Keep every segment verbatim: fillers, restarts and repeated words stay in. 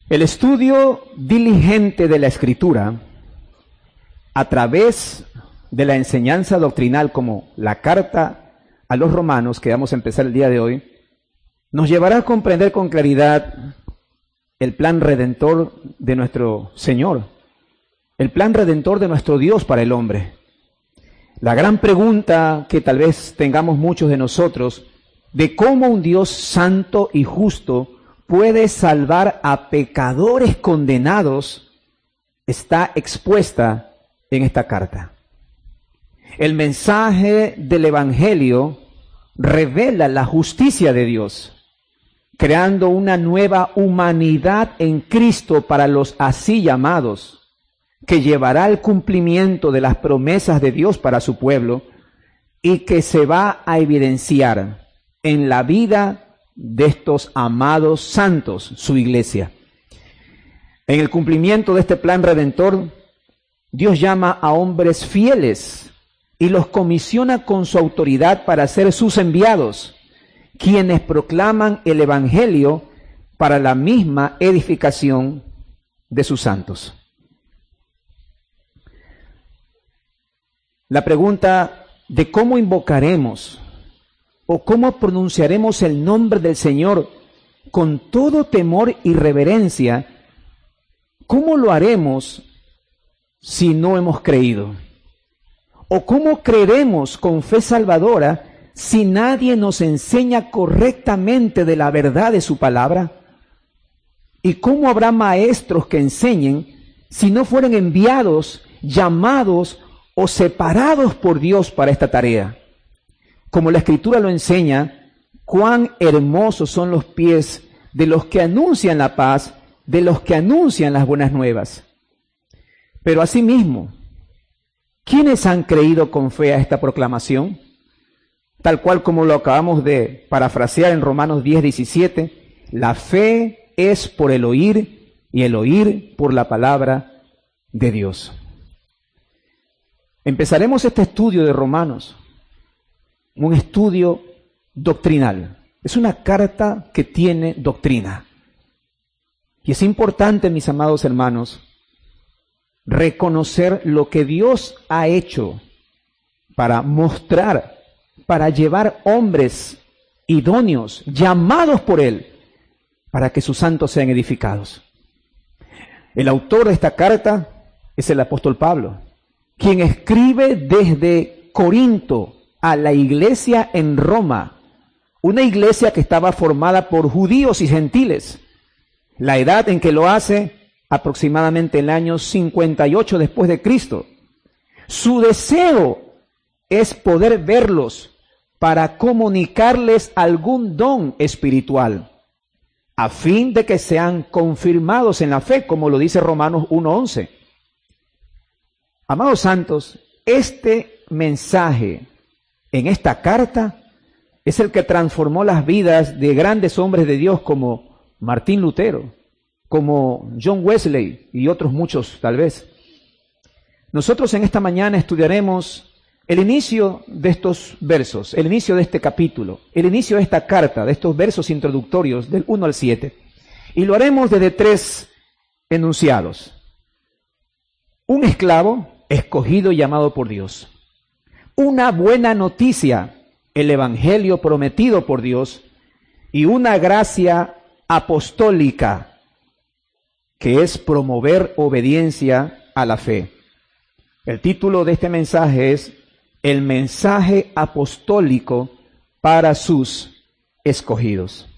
El estudio diligente de la Escritura, a través de la enseñanza doctrinal como la carta a los romanos, que vamos a empezar el día de hoy, nos llevará a comprender con claridad el plan redentor de nuestro Señor, el plan redentor de nuestro Dios para el hombre. La gran pregunta que tal vez tengamos muchos de nosotros, de cómo un Dios santo y justo puede salvar a pecadores condenados, está expuesta en esta carta. El mensaje del Evangelio revela la justicia de Dios, creando una nueva humanidad en Cristo para los así llamados, que llevará al cumplimiento de las promesas de Dios para su pueblo y que se va a evidenciar en la vida de estos amados santos, su iglesia. En el cumplimiento de este plan redentor, Dios llama a hombres fieles y los comisiona con su autoridad para ser sus enviados, quienes proclaman el Evangelio para la misma edificación de sus santos. La pregunta de cómo invocaremos o cómo pronunciaremos el nombre del Señor con todo temor y reverencia, ¿cómo lo haremos si no hemos creído? ¿O cómo creeremos con fe salvadora si nadie nos enseña correctamente de la verdad de su palabra? ¿Y cómo habrá maestros que enseñen si no fueran enviados, llamados o separados por Dios para esta tarea? Como la Escritura lo enseña, cuán hermosos son los pies de los que anuncian la paz, de los que anuncian las buenas nuevas. Pero asimismo, ¿quiénes han creído con fe a esta proclamación? Tal cual como lo acabamos de parafrasear en Romanos diez, diecisiete, la fe es por el oír y el oír por la palabra de Dios. Empezaremos este estudio de Romanos, un estudio doctrinal. Es una carta que tiene doctrina. Y es importante, mis amados hermanos, reconocer lo que Dios ha hecho para mostrar, para llevar hombres idóneos, llamados por Él, para que sus santos sean edificados. El autor de esta carta es el apóstol Pablo, quien escribe desde Corinto a la iglesia en Roma, una iglesia que estaba formada por judíos y gentiles. La edad en que lo hace, aproximadamente el año cincuenta y ocho después de Cristo. Su deseo es poder verlos para comunicarles algún don espiritual, a fin de que sean confirmados en la fe, como lo dice Romanos uno once. Amados santos, este mensaje en esta carta es el que transformó las vidas de grandes hombres de Dios como Martín Lutero, como John Wesley y otros muchos tal vez. Nosotros en esta mañana estudiaremos el inicio de estos versos, el inicio de este capítulo, el inicio de esta carta, de estos versos introductorios del uno al siete. Y lo haremos desde tres enunciados. Un esclavo escogido y llamado por Dios. Una buena noticia, el evangelio prometido por Dios, y una gracia apostólica, que es promover obediencia a la fe. El título de este mensaje es El mensaje apostólico para sus escogidos.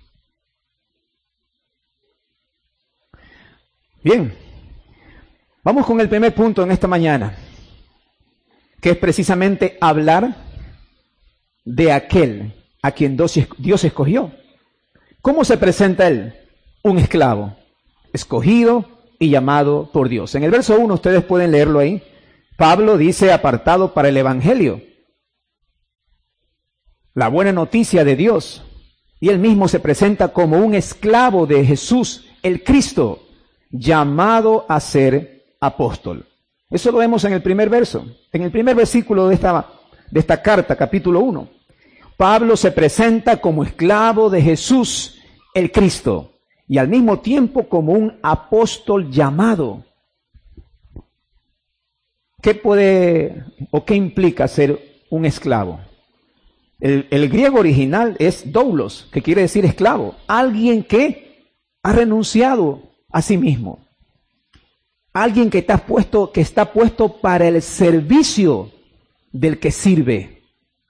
Bien, vamos con el primer punto en esta mañana, que es precisamente hablar de aquel a quien Dios escogió. ¿Cómo se presenta él? Un esclavo, escogido y llamado por Dios. En el verso uno, ustedes pueden leerlo ahí. Pablo dice, apartado para el evangelio, la buena noticia de Dios. Y él mismo se presenta como un esclavo de Jesús, el Cristo, llamado a ser apóstol. Eso lo vemos en el primer verso, en el primer versículo de esta, de esta carta, capítulo uno. Pablo se presenta como esclavo de Jesús, el Cristo, y al mismo tiempo como un apóstol llamado. ¿Qué puede o qué implica ser un esclavo? El, el griego original es doulos, que quiere decir esclavo, alguien que ha renunciado a sí mismo, alguien que está puesto, que está puesto para el servicio del que sirve,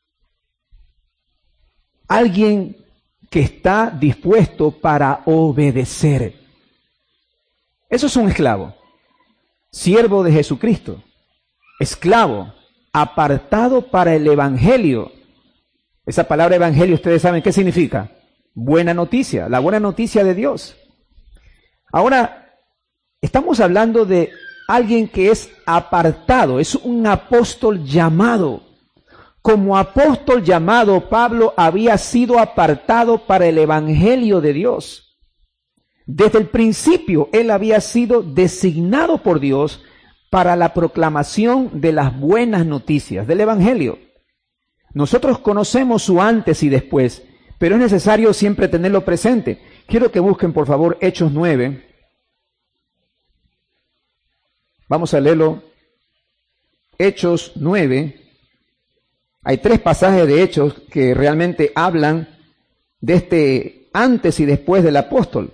alguien que está dispuesto para obedecer. Eso es un esclavo, siervo de Jesucristo, esclavo, apartado para el evangelio. Esa palabra evangelio, ustedes saben qué significa. Buena noticia, la buena noticia de Dios. Ahora, estamos hablando de alguien que es apartado, es un apóstol llamado. Como apóstol llamado, Pablo había sido apartado para el evangelio de Dios. Desde el principio, él había sido designado por Dios para la proclamación de las buenas noticias del evangelio. Nosotros conocemos su antes y después, pero es necesario siempre tenerlo presente. Quiero que busquen, por favor, Hechos nueve. Vamos a leerlo. Hechos nueve. Hay tres pasajes de Hechos que realmente hablan de este antes y después del apóstol.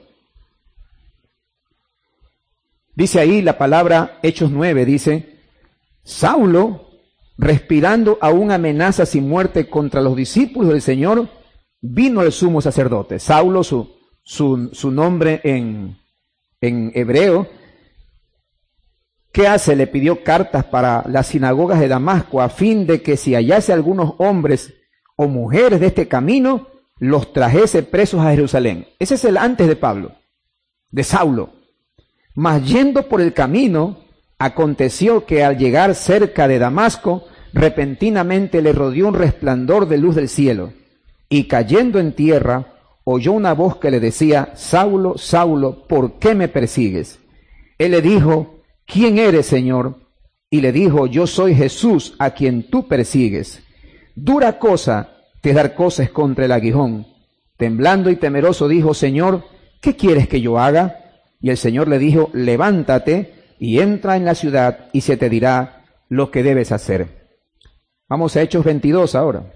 Dice ahí la palabra, Hechos nueve, dice, Saulo, respirando aún amenazas y muerte contra los discípulos del Señor, vino el sumo sacerdote. Saulo, su, su, su nombre en, en hebreo. ¿Qué hace? Le pidió cartas para las sinagogas de Damasco a fin de que si hallase algunos hombres o mujeres de este camino, los trajese presos a Jerusalén. Ese es el antes de Pablo, de Saulo. Mas yendo por el camino, aconteció que al llegar cerca de Damasco, repentinamente le rodeó un resplandor de luz del cielo, y cayendo en tierra, oyó una voz que le decía, Saulo, Saulo, ¿por qué me persigues? Él le dijo, ¿quién eres, Señor? Y le dijo, yo soy Jesús, a quien tú persigues. Dura cosa te dar cosas contra el aguijón. Temblando y temeroso dijo, Señor, ¿qué quieres que yo haga? Y el Señor le dijo, levántate y entra en la ciudad y se te dirá lo que debes hacer. Vamos a Hechos veintidós ahora.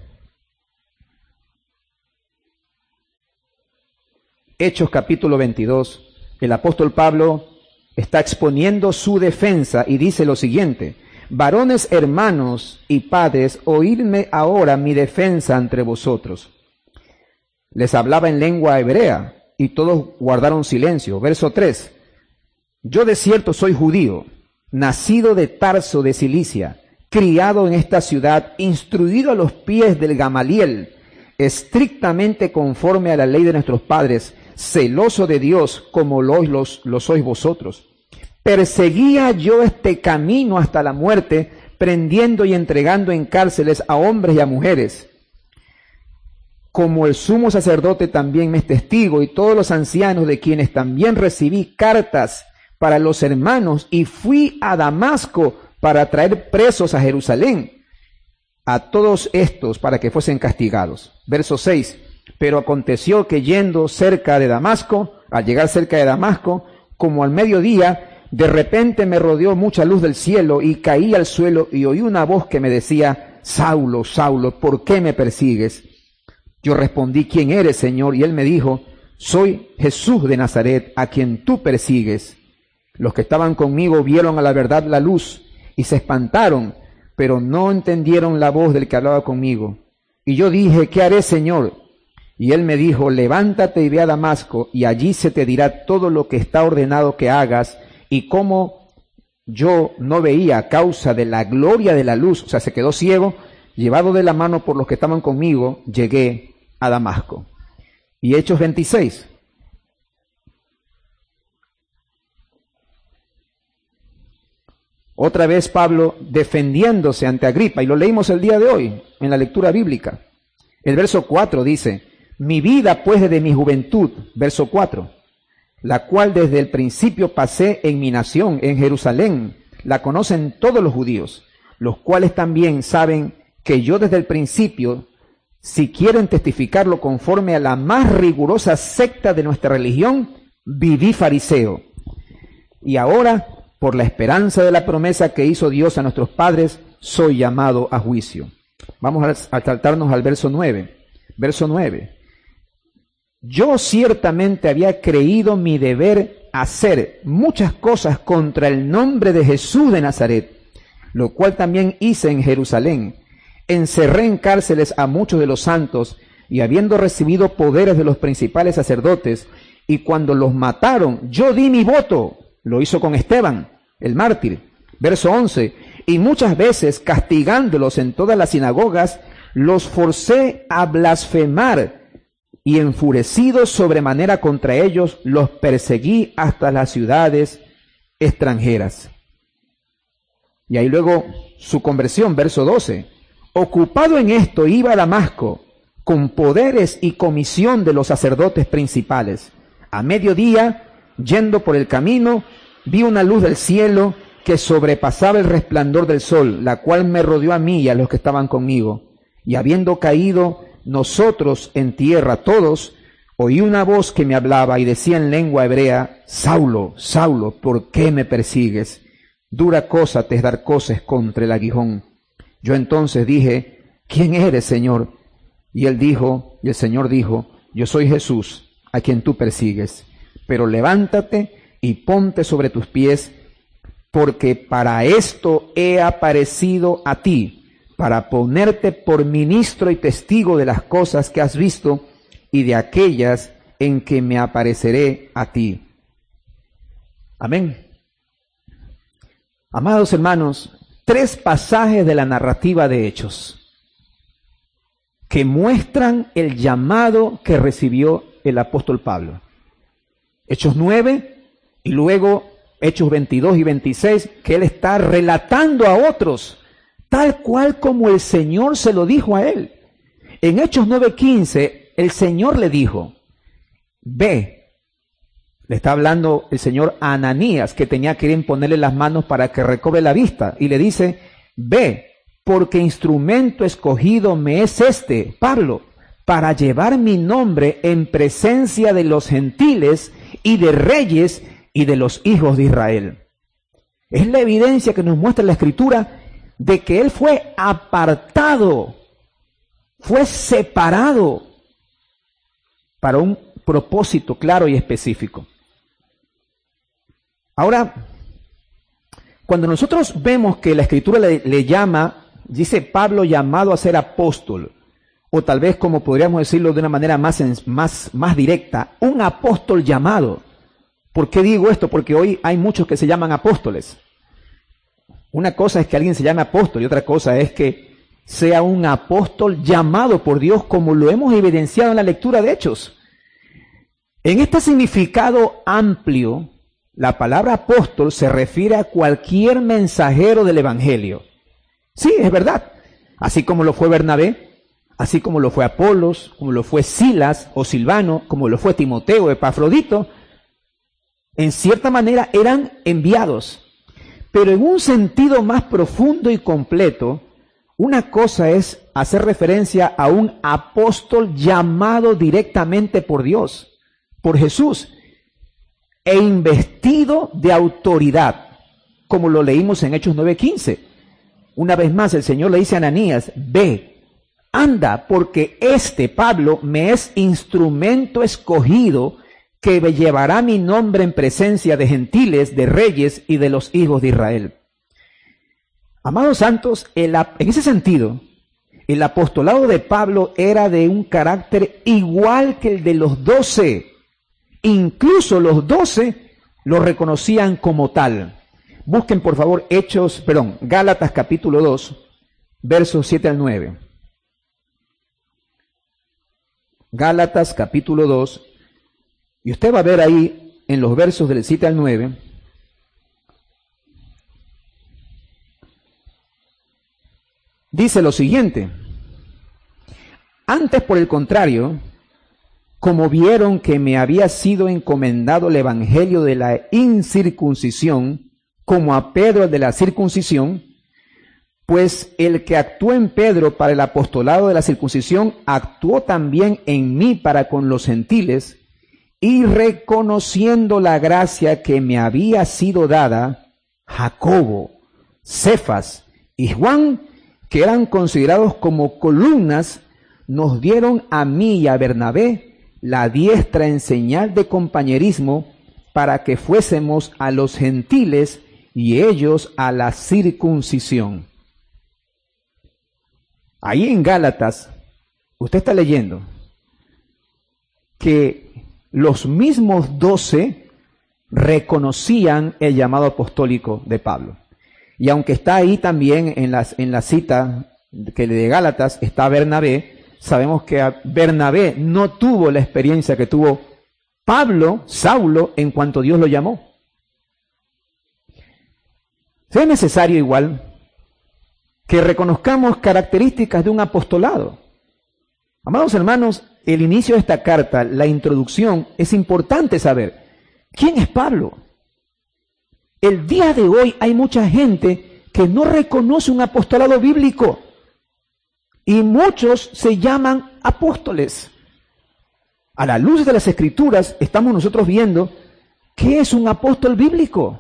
Hechos capítulo veintidós. El apóstol Pablo está exponiendo su defensa y dice lo siguiente, varones hermanos y padres, oídme ahora mi defensa entre vosotros. Les hablaba en lengua hebrea y todos guardaron silencio. Verso tres, yo de cierto soy judío, nacido de Tarso de Cilicia, criado en esta ciudad, instruido a los pies del Gamaliel, estrictamente conforme a la ley de nuestros padres, celoso de Dios como lo, los, lo sois vosotros. Perseguía yo este camino hasta la muerte, prendiendo y entregando en cárceles a hombres y a mujeres. Como el sumo sacerdote también me es testigo, y todos los ancianos de quienes también recibí cartas para los hermanos, y fui a Damasco para traer presos a Jerusalén, a todos estos para que fuesen castigados. Verso seis, pero aconteció que yendo cerca de Damasco, al llegar cerca de Damasco, como al mediodía, de repente me rodeó mucha luz del cielo y caí al suelo y oí una voz que me decía, Saulo, Saulo, ¿por qué me persigues? Yo respondí, ¿quién eres, Señor? Y él me dijo, soy Jesús de Nazaret, a quien tú persigues. Los que estaban conmigo vieron a la verdad la luz y se espantaron, pero no entendieron la voz del que hablaba conmigo. Y yo dije, ¿qué haré, Señor? Y él me dijo, levántate y ve a Damasco, y allí se te dirá todo lo que está ordenado que hagas. Y como yo no veía a causa de la gloria de la luz, o sea, se quedó ciego, llevado de la mano por los que estaban conmigo, llegué a Damasco. Y Hechos veintiséis. Otra vez Pablo defendiéndose ante Agripa, y lo leímos el día de hoy en la lectura bíblica. El verso cuatro dice, mi vida pues desde mi juventud, verso cuatro, la cual desde el principio pasé en mi nación, en Jerusalén, la conocen todos los judíos, los cuales también saben que yo desde el principio, si quieren testificarlo conforme a la más rigurosa secta de nuestra religión, viví fariseo. Y ahora, por la esperanza de la promesa que hizo Dios a nuestros padres, soy llamado a juicio. Vamos a, a saltarnos al verso nueve. Verso nueve. Yo ciertamente había creído mi deber hacer muchas cosas contra el nombre de Jesús de Nazaret, lo cual también hice en Jerusalén. Encerré en cárceles a muchos de los santos, y habiendo recibido poderes de los principales sacerdotes, y cuando los mataron, yo di mi voto. Lo hizo con Esteban, el mártir. Verso once. Y muchas veces, castigándolos en todas las sinagogas, los forcé a blasfemar, y enfurecido sobremanera contra ellos, los perseguí hasta las ciudades extranjeras. Y ahí luego su conversión, verso doce. Ocupado en esto, iba a Damasco, con poderes y comisión de los sacerdotes principales. A mediodía, yendo por el camino, vi una luz del cielo que sobrepasaba el resplandor del sol, la cual me rodeó a mí y a los que estaban conmigo. Y habiendo caído nosotros en tierra todos, oí una voz que me hablaba y decía en lengua hebrea: Saulo, Saulo, ¿por qué me persigues? Dura cosa te es dar coces contra el aguijón. Yo entonces dije: ¿quién eres, Señor? Y él dijo, y el Señor dijo: yo soy Jesús, a quien tú persigues. Pero levántate y ponte sobre tus pies, porque para esto he aparecido a ti, para ponerte por ministro y testigo de las cosas que has visto y de aquellas en que me apareceré a ti. Amén. Amados hermanos, tres pasajes de la narrativa de Hechos que muestran el llamado que recibió el apóstol Pablo. Hechos nueve y luego Hechos veintidós y veintiséis, que él está relatando a otros, tal cual como el Señor se lo dijo a él. En Hechos nueve quince, el Señor le dijo: ve. Le está hablando el Señor a Ananías, que tenía que ir a imponerle las manos para que recobre la vista. Y le dice: ve, porque instrumento escogido me es este, Pablo, para llevar mi nombre en presencia de los gentiles y de reyes y de los hijos de Israel. Es la evidencia que nos muestra la Escritura de que él fue apartado, fue separado para un propósito claro y específico. Ahora, cuando nosotros vemos que la Escritura le, le llama, dice Pablo llamado a ser apóstol, o tal vez como podríamos decirlo de una manera más, más, más directa, un apóstol llamado. ¿Por qué digo esto? Porque hoy hay muchos que se llaman apóstoles. Una cosa es que alguien se llame apóstol y otra cosa es que sea un apóstol llamado por Dios, como lo hemos evidenciado en la lectura de Hechos. En este significado amplio, la palabra apóstol se refiere a cualquier mensajero del Evangelio. Sí, es verdad. Así como lo fue Bernabé, así como lo fue Apolos, como lo fue Silas o Silvano, como lo fue Timoteo o Epafrodito, en cierta manera eran enviados. Pero en un sentido más profundo y completo, una cosa es hacer referencia a un apóstol llamado directamente por Dios, por Jesús, e investido de autoridad, como lo leímos en Hechos nueve quince. Una vez más el Señor le dice a Ananías: ve, anda, porque este Pablo me es instrumento escogido que llevará mi nombre en presencia de gentiles, de reyes y de los hijos de Israel. Amados santos, el, en ese sentido, el apostolado de Pablo era de un carácter igual que el de los doce. Incluso los doce lo reconocían como tal. Busquen por favor Hechos, perdón, Gálatas capítulo dos, versos siete al nueve. Gálatas capítulo dos, y usted va a ver ahí en los versos del siete al nueve, dice lo siguiente: antes, por el contrario, como vieron que me había sido encomendado el evangelio de la incircuncisión, como a Pedro el de la circuncisión, pues el que actuó en Pedro para el apostolado de la circuncisión, actuó también en mí para con los gentiles, y reconociendo la gracia que me había sido dada, Jacobo, Cefas y Juan, que eran considerados como columnas, nos dieron a mí y a Bernabé la diestra en señal de compañerismo para que fuésemos a los gentiles y ellos a la circuncisión. Ahí en Gálatas, usted está leyendo que los mismos doce reconocían el llamado apostólico de Pablo. Y aunque está ahí también en, las, en la cita que de Gálatas está Bernabé, sabemos que Bernabé no tuvo la experiencia que tuvo Pablo, Saulo, en cuanto Dios lo llamó. Es necesario igual que reconozcamos características de un apostolado. Amados hermanos, el inicio de esta carta, la introducción, es importante saber quién es Pablo. El día de hoy hay mucha gente que no reconoce un apostolado bíblico y muchos se llaman apóstoles. A la luz de las Escrituras estamos nosotros viendo qué es un apóstol bíblico.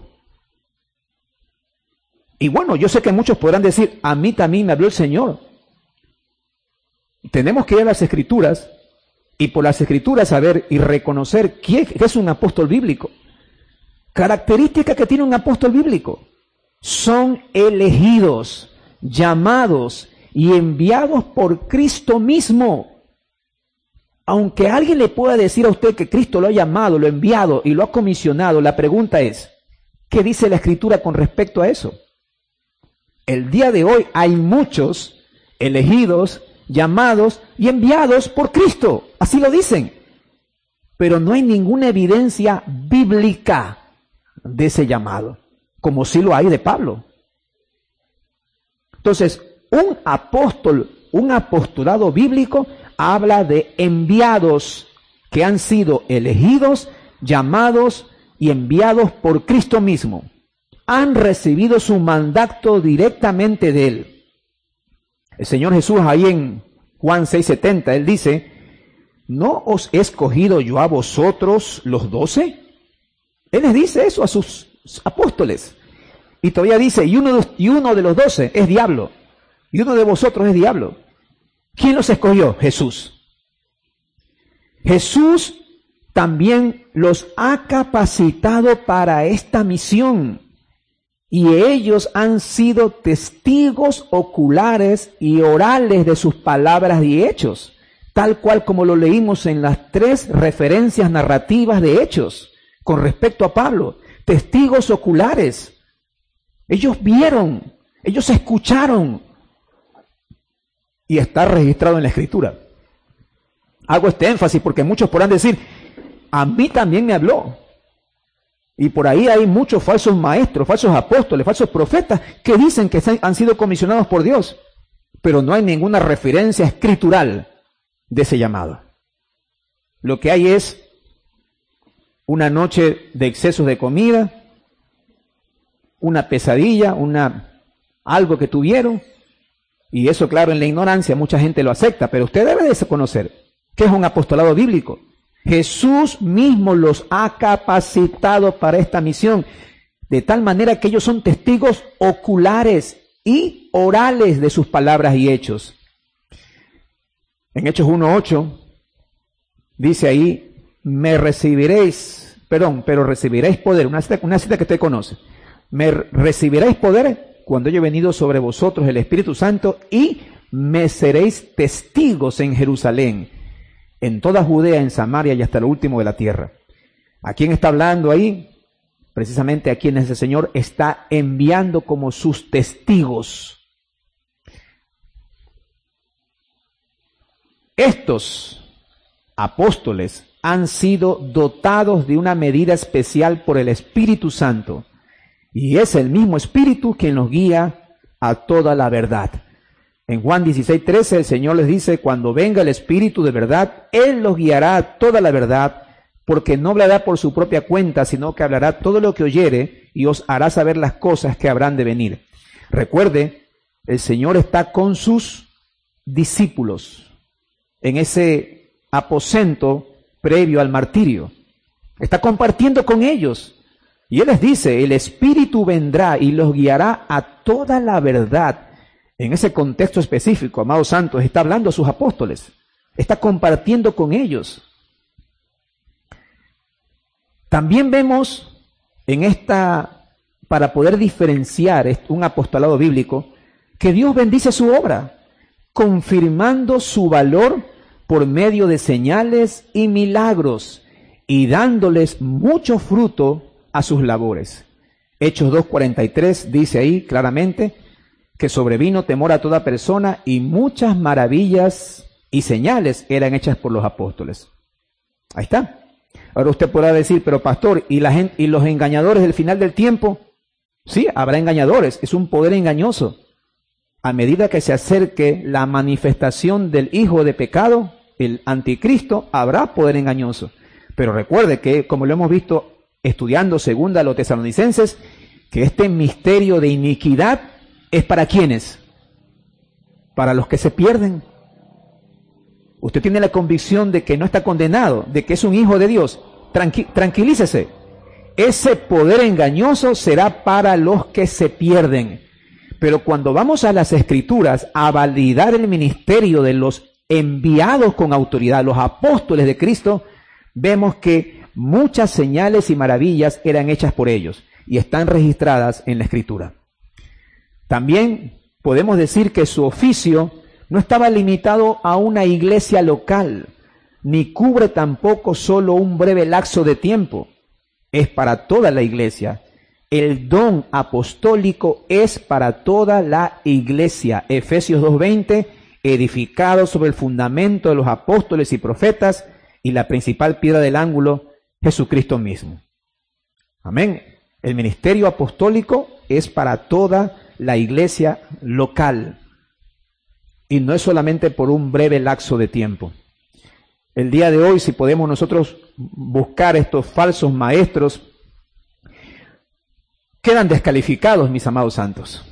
Y bueno, yo sé que muchos podrán decir, a mí también me habló el Señor. Tenemos que ir a las Escrituras y por las Escrituras saber y reconocer quién es un apóstol bíblico. Característica que tiene un apóstol bíblico: son elegidos, llamados y enviados por Cristo mismo. Aunque alguien le pueda decir a usted que Cristo lo ha llamado, lo ha enviado y lo ha comisionado, la pregunta es, ¿qué dice la Escritura con respecto a eso? El día de hoy hay muchos elegidos, llamados y enviados por Cristo, así lo dicen, pero no hay ninguna evidencia bíblica de ese llamado, como sí lo hay de Pablo. Entonces, un apóstol, un apostolado bíblico habla de enviados que han sido elegidos, llamados y enviados por Cristo mismo. Han recibido su mandato directamente de Él. El Señor Jesús ahí en Juan seis setenta, Él dice, ¿no os he escogido yo a vosotros los doce? Él les dice eso a sus apóstoles. Y todavía dice, y uno de, y uno de los doce es diablo, y uno de vosotros es diablo. ¿Quién los escogió? Jesús. Jesús también los ha capacitado para esta misión. Y ellos han sido testigos oculares y orales de sus palabras y hechos, tal cual como lo leímos en las tres referencias narrativas de Hechos con respecto a Pablo. Testigos oculares. Ellos vieron, ellos escucharon y está registrado en la Escritura. Hago este énfasis porque muchos podrán decir, a mí también me habló. Y por ahí hay muchos falsos maestros, falsos apóstoles, falsos profetas que dicen que han sido comisionados por Dios, pero no hay ninguna referencia escritural de ese llamado. Lo que hay es una noche de excesos de comida, una pesadilla, una, algo que tuvieron, y eso claro en la ignorancia mucha gente lo acepta, pero usted debe de conocer que es un apostolado bíblico. Jesús mismo los ha capacitado para esta misión, de tal manera que ellos son testigos oculares y orales de sus palabras y hechos. En Hechos uno ocho dice ahí, me recibiréis, perdón, pero recibiréis poder, una cita, una cita que usted conoce, me recibiréis poder cuando haya venido sobre vosotros el Espíritu Santo y me seréis testigos en Jerusalén, en toda Judea, en Samaria y hasta lo último de la tierra. ¿A quién está hablando ahí? Precisamente a quienes el Señor está enviando como sus testigos. Estos apóstoles han sido dotados de una medida especial por el Espíritu Santo, y es el mismo Espíritu quien los guía a toda la verdad. En Juan dieciséis trece el Señor les dice, cuando venga el Espíritu de verdad, Él los guiará a toda la verdad, porque no hablará por su propia cuenta, sino que hablará todo lo que oyere y os hará saber las cosas que habrán de venir. Recuerde, el Señor está con sus discípulos en ese aposento previo al martirio. Está compartiendo con ellos. Y Él les dice, el Espíritu vendrá y los guiará a toda la verdad. En ese contexto específico, amados santos, está hablando a sus apóstoles. Está compartiendo con ellos. También vemos en esta, para poder diferenciar un apostolado bíblico, que Dios bendice su obra, confirmando su valor por medio de señales y milagros y dándoles mucho fruto a sus labores. Hechos dos cuarenta y tres dice ahí claramente que sobrevino temor a toda persona y muchas maravillas y señales eran hechas por los apóstoles. Ahí está. Ahora usted podrá decir, pero pastor, ¿y, la gente, y los engañadores del final del tiempo? Sí, habrá engañadores, es un poder engañoso. A medida que se acerque la manifestación del hijo de pecado, el anticristo, habrá poder engañoso. Pero recuerde que, como lo hemos visto estudiando segunda a los tesalonicenses, que este misterio de iniquidad es para ¿quiénes? Para los que se pierden. Usted tiene la convicción de que no está condenado, de que es un hijo de Dios. Tranqui- tranquilícese. Ese poder engañoso será para los que se pierden. Pero cuando vamos a las Escrituras a validar el ministerio de los enviados con autoridad, los apóstoles de Cristo, vemos que muchas señales y maravillas eran hechas por ellos y están registradas en la Escritura. También podemos decir que su oficio no estaba limitado a una iglesia local, ni cubre tampoco solo un breve lapso de tiempo. Es para toda la iglesia. El don apostólico es para toda la iglesia. Efesios dos veinte, edificado sobre el fundamento de los apóstoles y profetas, y la principal piedra del ángulo, Jesucristo mismo. Amén. El ministerio apostólico es para toda la iglesia local. Y no es solamente por un breve lapso de tiempo. El día de hoy, si podemos nosotros buscar estos falsos maestros, quedan descalificados, mis amados santos.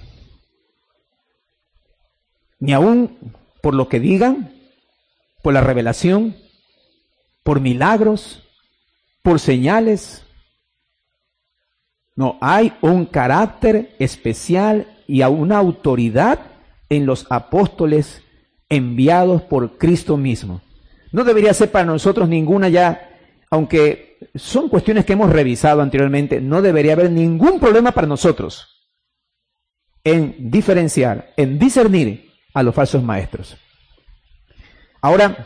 Ni aún por lo que digan, por la revelación, por milagros, por señales. No, hay un carácter especial y a una autoridad en los apóstoles enviados por Cristo mismo. No debería ser para nosotros ninguna ya, aunque son cuestiones que hemos revisado anteriormente, no debería haber ningún problema para nosotros en diferenciar, en discernir a los falsos maestros. Ahora,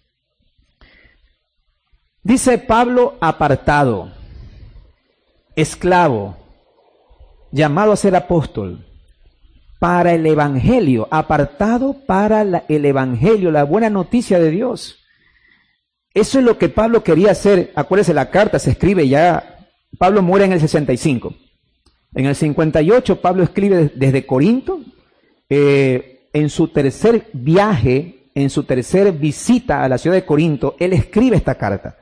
dice Pablo apartado, esclavo, llamado a ser apóstol, para el evangelio, apartado para la, el evangelio, la buena noticia de Dios. Eso es lo que Pablo quería hacer. Acuérdese, la carta se escribe ya, Pablo muere en el sesenta y cinco. En el cincuenta y ocho Pablo escribe desde Corinto, eh, en su tercer viaje, en su tercer visita a la ciudad de Corinto, él escribe esta carta.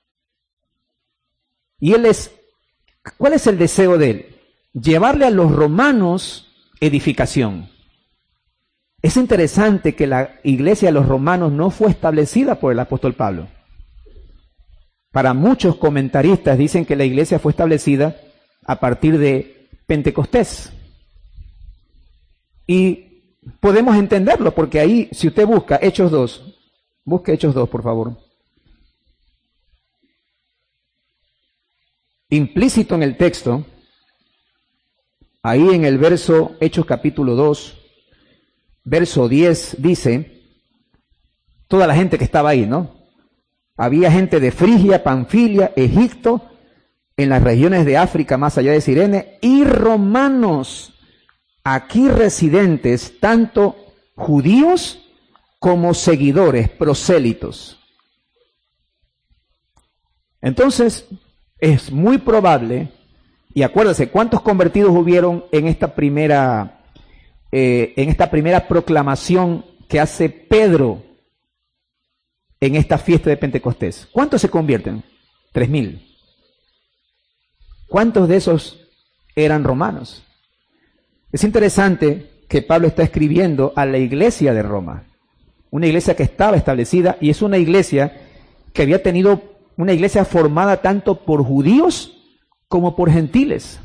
Y él es, ¿cuál es el deseo de él? Llevarle a los romanos edificación. Es interesante que la iglesia de los romanos no fue establecida por el apóstol Pablo. Para muchos comentaristas dicen que la iglesia fue establecida a partir de Pentecostés. Y podemos entenderlo porque ahí, si usted busca Hechos dos, busque Hechos dos, por favor. Implícito en el texto, ahí en el verso, Hechos capítulo dos, verso diez, dice, toda la gente que estaba ahí, ¿no? Había gente de Frigia, Panfilia, Egipto, en las regiones de África, más allá de Cirene, y romanos, aquí residentes, tanto judíos como seguidores, prosélitos. Entonces, es muy probable, y acuérdense, ¿cuántos convertidos hubieron en esta primera, eh, en esta primera proclamación que hace Pedro en esta fiesta de Pentecostés? ¿Cuántos se convierten? Tres mil. ¿Cuántos de esos eran romanos? Es interesante que Pablo está escribiendo a la iglesia de Roma, una iglesia que estaba establecida y es una iglesia que había tenido una iglesia formada tanto por judíos como por gentiles.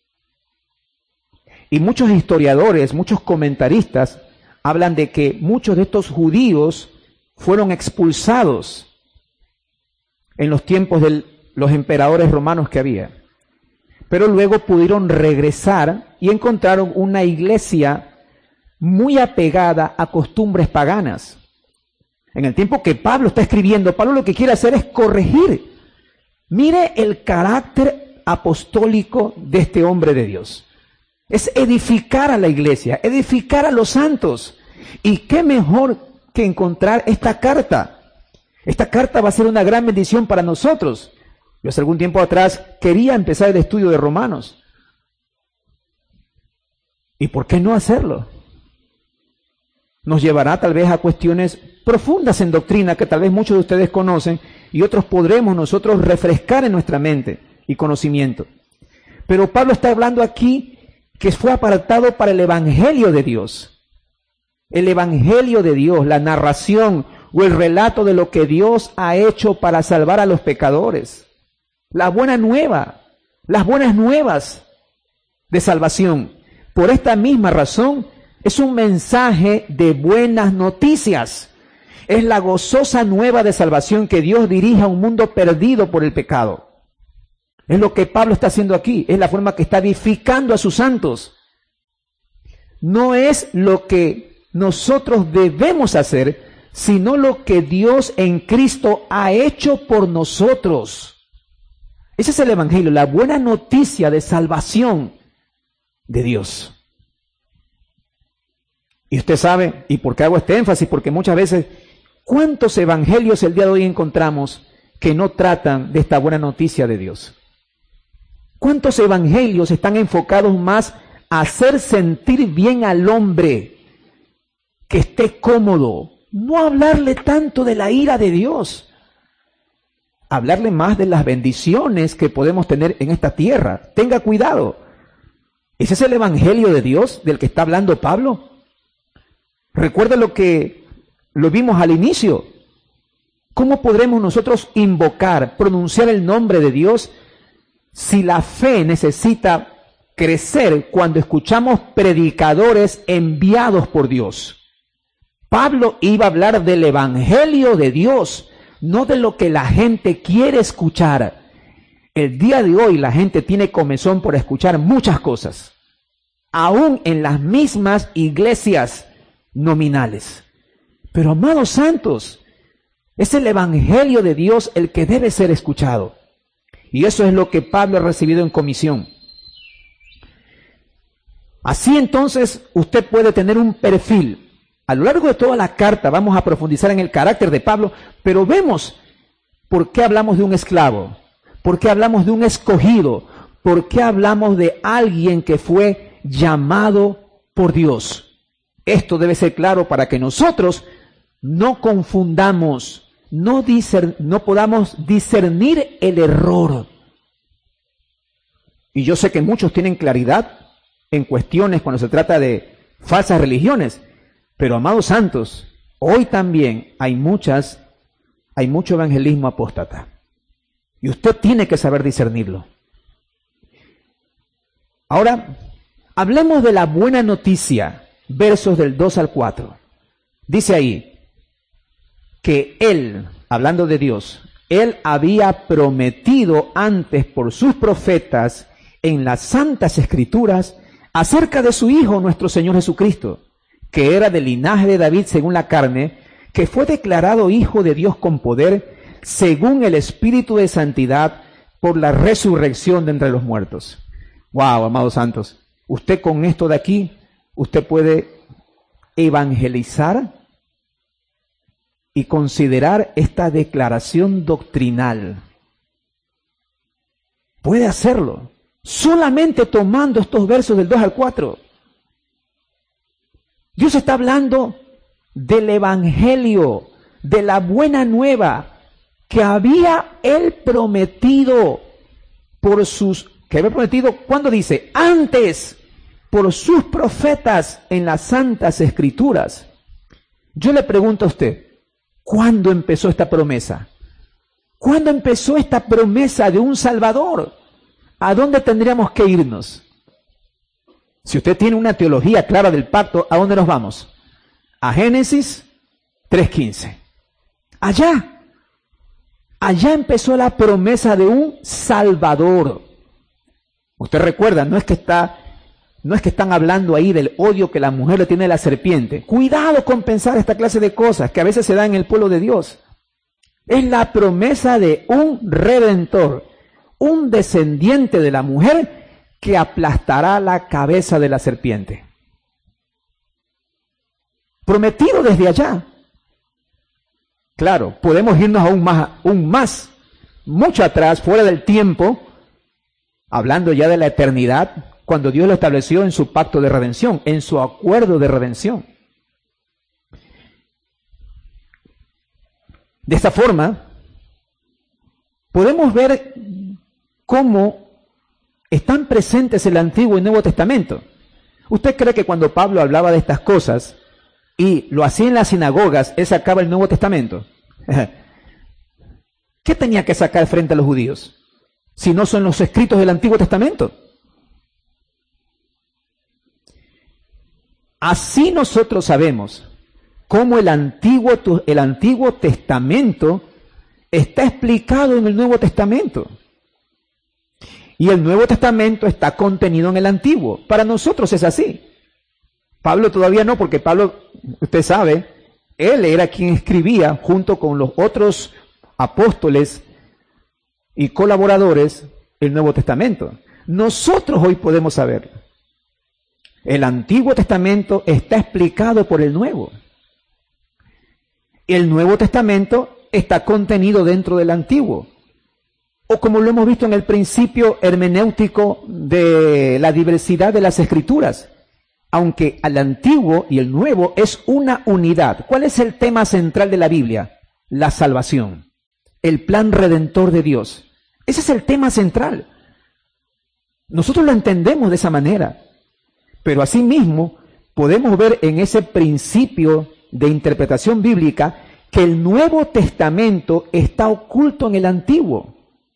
Y muchos historiadores, muchos comentaristas hablan de que muchos de estos judíos fueron expulsados en los tiempos de los emperadores romanos que había. Pero luego pudieron regresar y encontraron una iglesia muy apegada a costumbres paganas. En el tiempo que Pablo está escribiendo, Pablo lo que quiere hacer es corregir. Mire el carácter apostólico de este hombre de Dios. Es edificar a la iglesia, edificar a los santos. Y qué mejor que encontrar esta carta. Esta carta va a ser una gran bendición para nosotros. Yo hace algún tiempo atrás quería empezar el estudio de Romanos. ¿Y por qué no hacerlo? Nos llevará tal vez a cuestiones profundas en doctrina que tal vez muchos de ustedes conocen y otros podremos nosotros refrescar en nuestra mente y conocimiento. Pero Pablo está hablando aquí que fue apartado para el Evangelio de Dios. El Evangelio de Dios, la narración o el relato de lo que Dios ha hecho para salvar a los pecadores. La buena nueva, las buenas nuevas de salvación. Por esta misma razón, es un mensaje de buenas noticias. Es la gozosa nueva de salvación que Dios dirige a un mundo perdido por el pecado. Es lo que Pablo está haciendo aquí. Es la forma que está edificando a sus santos. No es lo que nosotros debemos hacer, sino lo que Dios en Cristo ha hecho por nosotros. Ese es el Evangelio, la buena noticia de salvación de Dios. Y usted sabe, y por qué hago este énfasis, porque muchas veces, ¿cuántos evangelios el día de hoy encontramos que no tratan de esta buena noticia de Dios? ¿Cuántos evangelios están enfocados más a hacer sentir bien al hombre, que esté cómodo? No hablarle tanto de la ira de Dios. Hablarle más de las bendiciones que podemos tener en esta tierra. Tenga cuidado. ¿Ese es el evangelio de Dios del que está hablando Pablo? Recuerda lo que lo vimos al inicio. ¿Cómo podremos nosotros invocar, pronunciar el nombre de Dios si la fe necesita crecer cuando escuchamos predicadores enviados por Dios? Pablo iba a hablar del evangelio de Dios, no de lo que la gente quiere escuchar. El día de hoy la gente tiene comezón por escuchar muchas cosas, aún en las mismas iglesias nominales. Pero amados santos, es el evangelio de Dios el que debe ser escuchado. Y eso es lo que Pablo ha recibido en comisión. Así entonces usted puede tener un perfil. A lo largo de toda la carta vamos a profundizar en el carácter de Pablo, pero vemos por qué hablamos de un esclavo, por qué hablamos de un escogido, por qué hablamos de alguien que fue llamado por Dios. Esto debe ser claro para que nosotros no confundamos, no, discern, no podamos discernir el error. Y yo sé que muchos tienen claridad en cuestiones cuando se trata de falsas religiones. Pero amados santos, hoy también hay muchas, hay mucho evangelismo apóstata. Y usted tiene que saber discernirlo. Ahora, hablemos de la buena noticia, versos del dos al cuatro. Dice ahí que Él, hablando de Dios, Él había prometido antes por sus profetas en las santas escrituras acerca de su Hijo, nuestro Señor Jesucristo, que era del linaje de David según la carne, que fue declarado Hijo de Dios con poder, según el Espíritu de Santidad, por la resurrección de entre los muertos. Wow, amados santos, usted con esto de aquí, usted puede evangelizar y considerar esta declaración doctrinal. Puede hacerlo, solamente tomando estos versos del dos al cuatro. Dios está hablando del evangelio, de la buena nueva que había Él prometido por sus, que había prometido, ¿cuándo dice? Antes, por sus profetas en las santas escrituras. Yo le pregunto a usted, ¿cuándo empezó esta promesa? ¿Cuándo empezó esta promesa de un Salvador? ¿A dónde tendríamos que irnos? Si usted tiene una teología clara del pacto, ¿a dónde nos vamos? A Génesis tres quince. Allá. Allá empezó la promesa de un Salvador. Usted recuerda, no es que está, no es que están hablando ahí del odio que la mujer le tiene a la serpiente. Cuidado con pensar esta clase de cosas que a veces se dan en el pueblo de Dios. Es la promesa de un Redentor, un descendiente de la mujer que aplastará la cabeza de la serpiente. Prometido desde allá. Claro, podemos irnos aún más, aún más, mucho atrás, fuera del tiempo, hablando ya de la eternidad, cuando Dios lo estableció en su pacto de redención, en su acuerdo de redención. De esta forma, podemos ver cómo están presentes el Antiguo y el Nuevo Testamento. ¿Usted cree que cuando Pablo hablaba de estas cosas y lo hacía en las sinagogas, él sacaba el Nuevo Testamento? ¿Qué tenía que sacar frente a los judíos? Si no son los escritos del Antiguo Testamento. Así nosotros sabemos cómo el Antiguo, el Antiguo Testamento está explicado en el Nuevo Testamento. Y el Nuevo Testamento está contenido en el Antiguo. Para nosotros es así. Pablo todavía no, porque Pablo, usted sabe, él era quien escribía junto con los otros apóstoles y colaboradores el Nuevo Testamento. Nosotros hoy podemos saber. El Antiguo Testamento está explicado por el Nuevo. El Nuevo Testamento está contenido dentro del Antiguo. O como lo hemos visto en el principio hermenéutico de la diversidad de las Escrituras. Aunque el Antiguo y el Nuevo es una unidad. ¿Cuál es el tema central de la Biblia? La salvación. El plan redentor de Dios. Ese es el tema central. Nosotros lo entendemos de esa manera. Pero asimismo, podemos ver en ese principio de interpretación bíblica que el Nuevo Testamento está oculto en el Antiguo.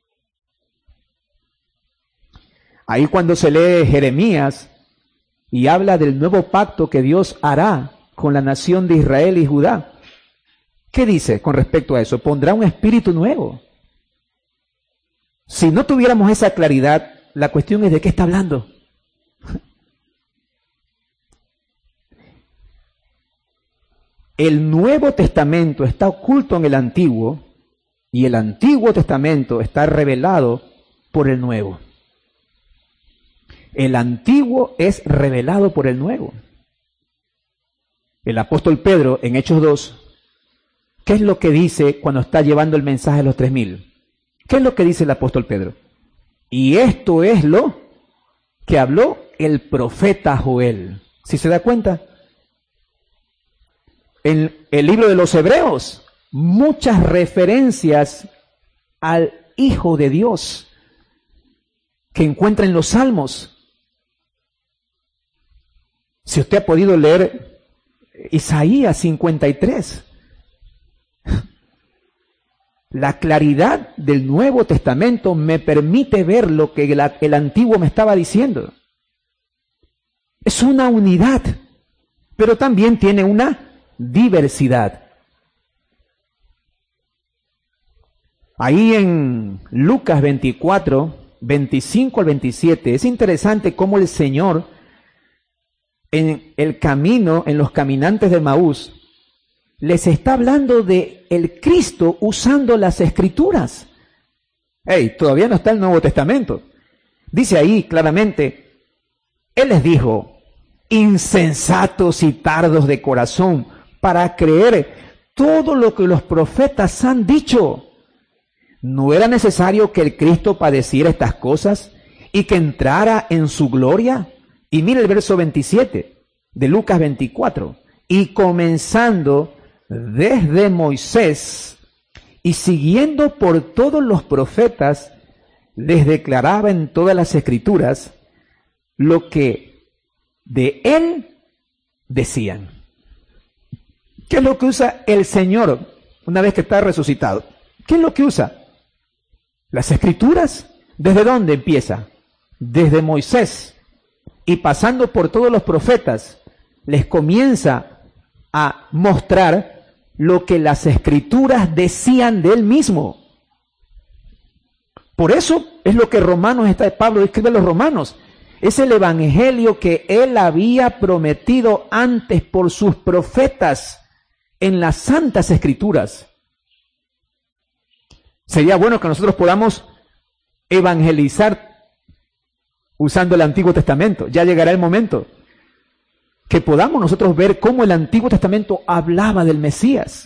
Ahí cuando se lee Jeremías y habla del nuevo pacto que Dios hará con la nación de Israel y Judá, ¿qué dice con respecto a eso? Pondrá un espíritu nuevo. Si no tuviéramos esa claridad, la cuestión es de qué está hablando. El Nuevo Testamento está oculto en el Antiguo y el Antiguo Testamento está revelado por el Nuevo. El Antiguo es revelado por el Nuevo. El apóstol Pedro en Hechos dos, ¿qué es lo que dice cuando está llevando el mensaje a los tres mil? ¿Qué es lo que dice el apóstol Pedro? Y esto es lo que habló el profeta Joel. ¿Sí se da cuenta? En el libro de los Hebreos, muchas referencias al Hijo de Dios que encuentra en los Salmos. Si usted ha podido leer Isaías cincuenta y tres, la claridad del Nuevo Testamento me permite ver lo que el, el Antiguo me estaba diciendo. Es una unidad, pero también tiene una diversidad. Ahí en Lucas veinticuatro, veinticinco al veintisiete, es interesante cómo el Señor en el camino, en los caminantes de Maús, les está hablando de el Cristo usando las Escrituras. Hey, todavía no está el Nuevo Testamento. Dice ahí claramente, Él les dijo, insensatos y tardos de corazón, para creer todo lo que los profetas han dicho. ¿No era necesario que el Cristo padeciera estas cosas y que entrara en su gloria? Y mire el verso veintisiete de Lucas veinticuatro. Y comenzando desde Moisés y siguiendo por todos los profetas, les declaraba en todas las Escrituras lo que de él decían. ¿Qué es lo que usa el Señor una vez que está resucitado? ¿Qué es lo que usa? Las Escrituras, ¿desde dónde empieza? Desde Moisés y pasando por todos los profetas, les comienza a mostrar lo que las Escrituras decían de él mismo. Por eso es lo que Romanos está, Pablo escribe a los romanos. Es el evangelio que él había prometido antes por sus profetas en las santas Escrituras. Sería bueno que nosotros podamos evangelizar usando el Antiguo Testamento. Ya llegará el momento que podamos nosotros ver cómo el Antiguo Testamento hablaba del Mesías.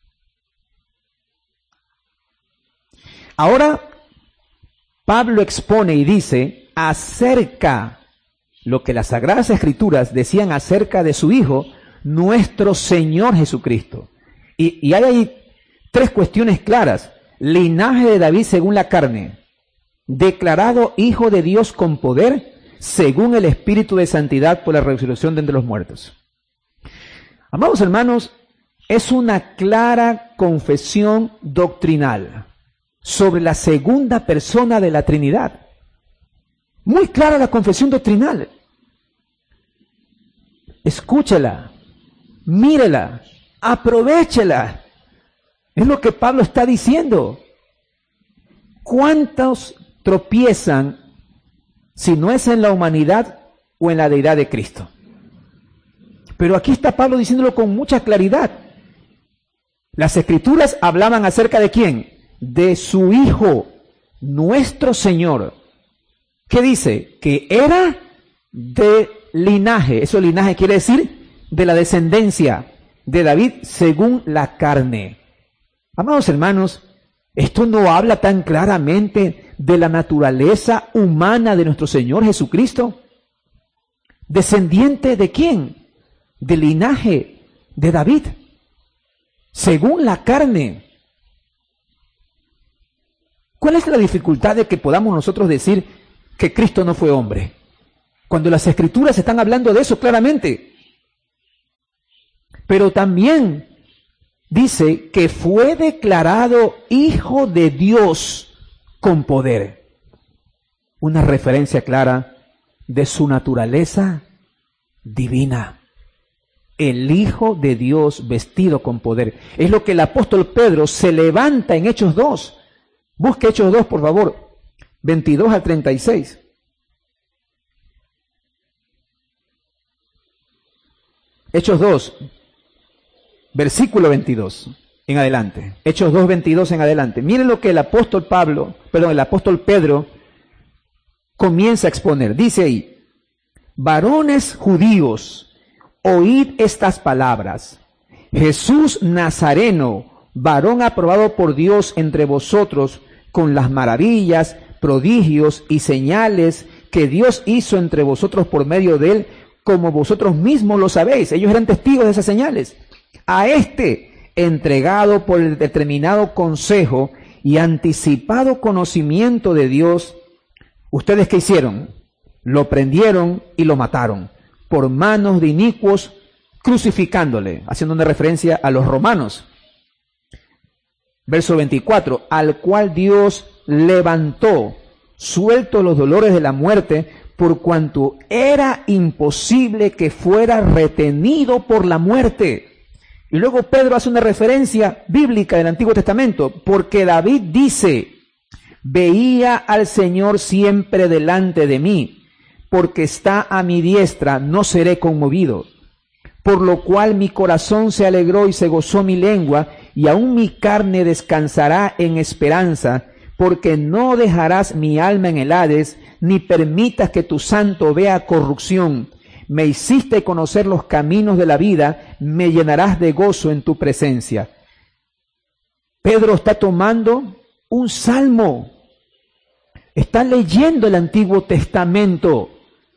Ahora, Pablo expone y dice acerca lo que las Sagradas Escrituras decían acerca de su Hijo, nuestro Señor Jesucristo. Y, y hay ahí tres cuestiones claras. Linaje de David según la carne, declarado Hijo de Dios con poder, según el Espíritu de Santidad por la resurrección de entre los muertos. Amados hermanos, es una clara confesión doctrinal sobre la segunda persona de la Trinidad. Muy clara la confesión doctrinal. Escúchela, mírela, aprovéchela. Es lo que Pablo está diciendo. ¿Cuántos tropiezan si no es en la humanidad o en la deidad de Cristo? Pero aquí está Pablo diciéndolo con mucha claridad. Las Escrituras hablaban acerca de quién? De su Hijo, nuestro Señor. ¿Qué dice? Que era de linaje. Eso linaje quiere decir de la descendencia de David según la carne. Amados hermanos, esto no habla tan claramente de la naturaleza humana de nuestro Señor Jesucristo. ¿Descendiente de quién? Del linaje de David, según la carne. ¿Cuál es la dificultad de que podamos nosotros decir que Cristo no fue hombre? Cuando las Escrituras están hablando de eso claramente. Pero también dice que fue declarado Hijo de Dios con poder. Una referencia clara de su naturaleza divina. El Hijo de Dios vestido con poder. Es lo que el apóstol Pedro se levanta en Hechos dos. Busque Hechos dos, por favor. veintidós al treinta y seis. Hechos dos, versículo veintidós en adelante. Hechos dos, veintidós en adelante. Miren lo que el apóstol Pablo, perdón, el apóstol Pedro comienza a exponer. Dice ahí: varones judíos, oíd estas palabras. Jesús Nazareno, varón aprobado por Dios entre vosotros, con las maravillas, prodigios y señales que Dios hizo entre vosotros por medio de él, como vosotros mismos lo sabéis. Ellos eran testigos de esas señales. A este, entregado por el determinado consejo y anticipado conocimiento de Dios, ¿ustedes qué hicieron? Lo prendieron y lo mataron por manos de inicuos, crucificándole, haciendo una referencia a los romanos. Verso veinticuatro, al cual Dios levantó, suelto los dolores de la muerte, por cuanto era imposible que fuera retenido por la muerte. Y luego Pedro hace una referencia bíblica del Antiguo Testamento, porque David dice: veía al Señor siempre delante de mí, porque está a mi diestra, no seré conmovido. Por lo cual mi corazón se alegró y se gozó mi lengua, y aún mi carne descansará en esperanza, porque no dejarás mi alma en el Hades, ni permitas que tu santo vea corrupción. Me hiciste conocer los caminos de la vida, me llenarás de gozo en tu presencia. Pedro está tomando un salmo, está leyendo el Antiguo Testamento.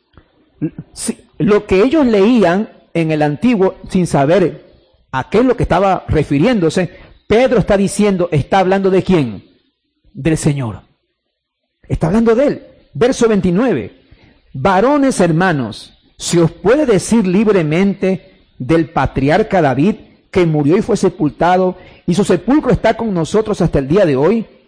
Lo que ellos leían en el Antiguo, sin saber a qué es lo que estaba refiriéndose, Pedro está diciendo, está hablando ¿de quién? Del Señor. Está hablando de él. Verso veintinueve. Varones hermanos, ¿se os puede decir libremente del patriarca David, que murió y fue sepultado, y su sepulcro está con nosotros hasta el día de hoy?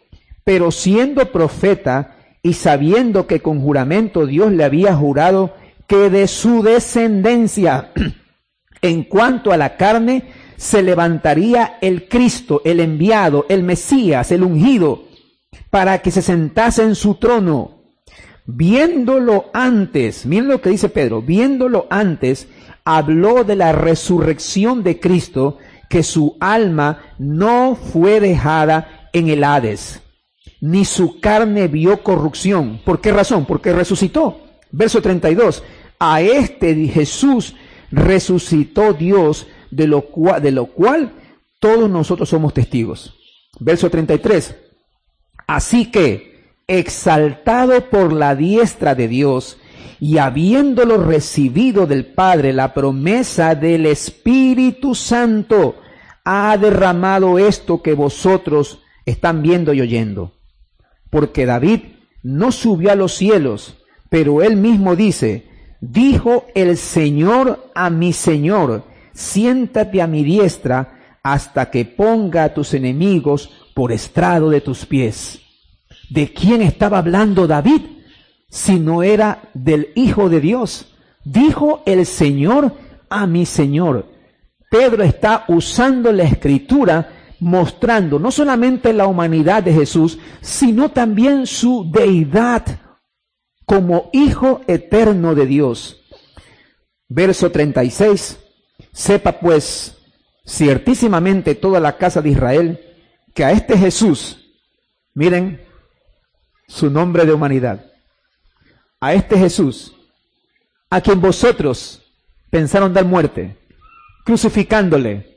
Pero siendo profeta y sabiendo que con juramento Dios le había jurado que de su descendencia, en cuanto a la carne, se levantaría el Cristo, el enviado, el Mesías, el ungido, para que se sentase en su trono. Viéndolo antes, miren lo que dice Pedro, viéndolo antes, habló de la resurrección de Cristo, que su alma no fue dejada en el Hades, ni su carne vio corrupción. ¿Por qué razón? Porque resucitó. Verso treinta y dos, a este Jesús resucitó Dios, de lo cual, de lo cual todos nosotros somos testigos. Verso treinta y tres, así que, exaltado por la diestra de Dios, y habiéndolo recibido del Padre la promesa del Espíritu Santo, ha derramado esto que vosotros están viendo y oyendo. Porque David no subió a los cielos, pero él mismo dice, dijo el Señor a mi Señor, siéntate a mi diestra hasta que ponga a tus enemigos por estrado de tus pies. ¿De quién estaba hablando David? Si no era del Hijo de Dios. Dijo el Señor a mi Señor. Pedro está usando la Escritura, mostrando no solamente la humanidad de Jesús, sino también su deidad como Hijo eterno de Dios. Verso treinta y seis, sepa pues ciertísimamente toda la casa de Israel que a este Jesús, miren su nombre de humanidad, a este Jesús, a quien vosotros pensaron dar muerte, crucificándole,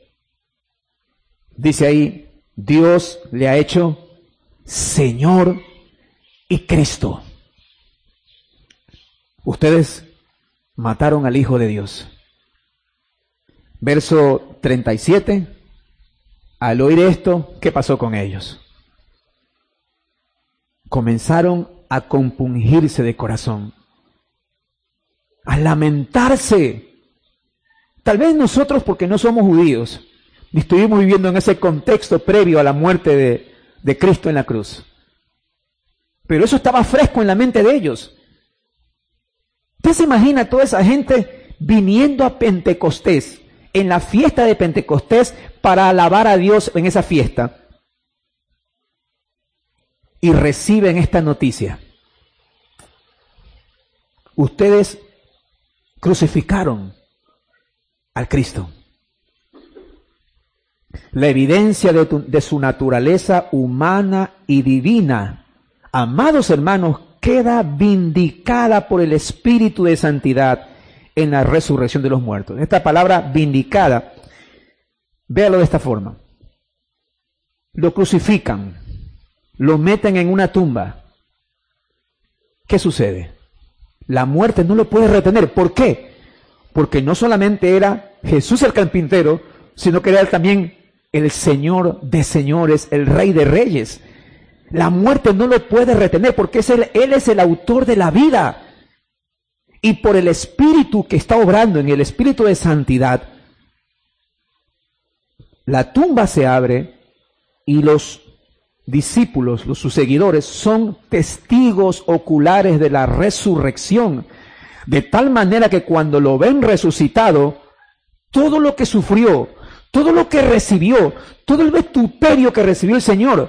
dice ahí, Dios le ha hecho Señor y Cristo. Ustedes mataron al Hijo de Dios. Verso treinta y siete, al oír esto, ¿qué pasó con ellos? Comenzaron a compungirse de corazón, a lamentarse. Tal vez nosotros, porque no somos judíos, y estuvimos viviendo en ese contexto previo a la muerte de, de Cristo en la cruz. Pero eso estaba fresco en la mente de ellos. ¿Usted se imagina toda esa gente viniendo a Pentecostés, en la fiesta de Pentecostés, para alabar a Dios en esa fiesta? Y reciben esta noticia. Ustedes crucificaron al Cristo. La evidencia de, tu, de su naturaleza humana y divina, amados hermanos, queda vindicada por el Espíritu de Santidad en la resurrección de los muertos. Esta palabra vindicada, véalo de esta forma. Lo crucifican, lo meten en una tumba. ¿Qué sucede? La muerte no lo puede retener. ¿Por qué? Porque no solamente era Jesús el carpintero, sino que era también el Señor de señores, el Rey de reyes. La muerte no lo puede retener porque es él, él es el autor de la vida. Y por el Espíritu que está obrando en el Espíritu de santidad, la tumba se abre y los discípulos, los sus seguidores, son testigos oculares de la resurrección. De tal manera que cuando lo ven resucitado, todo lo que sufrió, todo lo que recibió, todo el vituperio que recibió el Señor,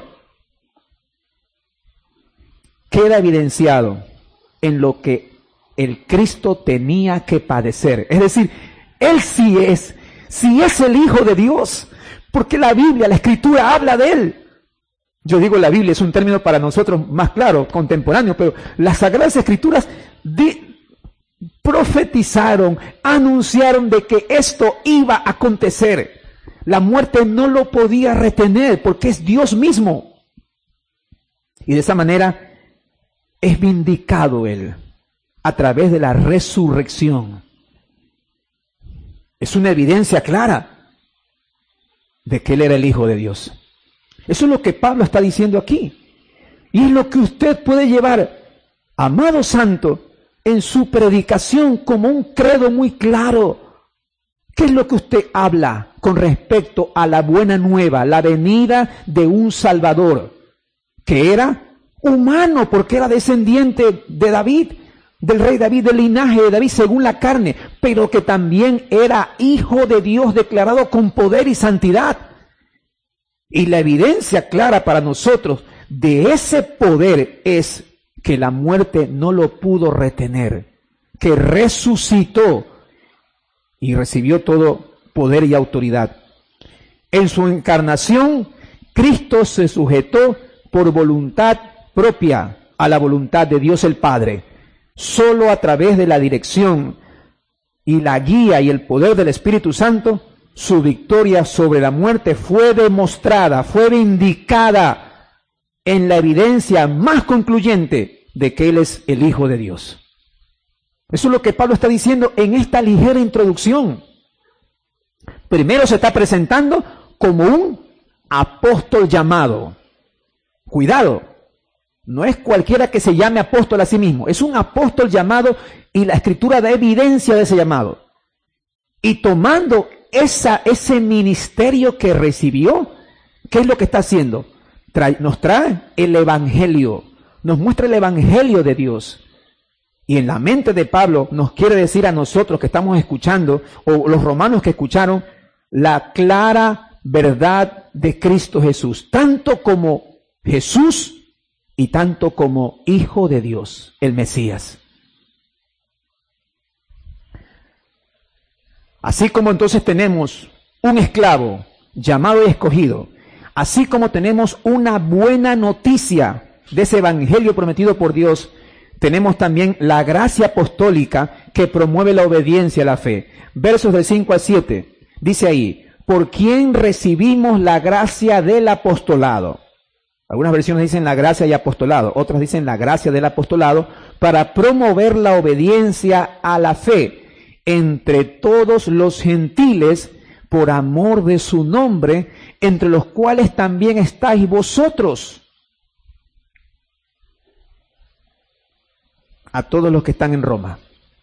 queda evidenciado en lo que el Cristo tenía que padecer. Es decir, Él sí es, sí es el Hijo de Dios, porque la Biblia, la Escritura habla de Él. Yo digo la Biblia, es un término para nosotros más claro, contemporáneo, pero las Sagradas Escrituras di, profetizaron, anunciaron de que esto iba a acontecer. La muerte no lo podía retener porque es Dios mismo. Y de esa manera es vindicado Él a través de la resurrección. Es una evidencia clara de que Él era el Hijo de Dios. Eso es lo que Pablo está diciendo aquí. Y es lo que usted puede llevar, amado santo, en su predicación como un credo muy claro. ¿Qué es lo que usted habla con respecto a la buena nueva, la venida de un Salvador? que era humano, porque era descendiente de David, del rey David, del linaje de David según la carne, pero que también era hijo de Dios declarado con poder y santidad. Y la evidencia clara para nosotros de ese poder es que la muerte no lo pudo retener, que resucitó y recibió todo poder y autoridad. En su encarnación, Cristo se sujetó por voluntad propia a la voluntad de Dios el Padre. Solo a través de la dirección y la guía y el poder del Espíritu Santo, su victoria sobre la muerte fue demostrada, fue vindicada en la evidencia más concluyente de que Él es el Hijo de Dios. Eso es lo que Pablo está diciendo en esta ligera introducción. Primero se está presentando como un apóstol llamado. Cuidado, no es cualquiera que se llame apóstol a sí mismo, es un apóstol llamado y la Escritura da evidencia de ese llamado. Y tomando esa, ese ministerio que recibió, ¿qué es lo que está haciendo? Trae, nos trae el Evangelio, nos muestra el Evangelio de Dios. Y en la mente de Pablo nos quiere decir a nosotros que estamos escuchando, o los romanos que escucharon, la clara verdad de Cristo Jesús, tanto como Jesús y tanto como Hijo de Dios, el Mesías. Así como entonces tenemos un esclavo llamado y escogido, así como tenemos una buena noticia de ese evangelio prometido por Dios, tenemos también la gracia apostólica que promueve la obediencia a la fe. Versos del cinco al siete, dice ahí, por quien recibimos la gracia del apostolado. Algunas versiones dicen la gracia y apostolado, otras dicen la gracia del apostolado, para promover la obediencia a la fe entre todos los gentiles por amor de su nombre, entre los cuales también estáis vosotros. A todos los que están en Roma.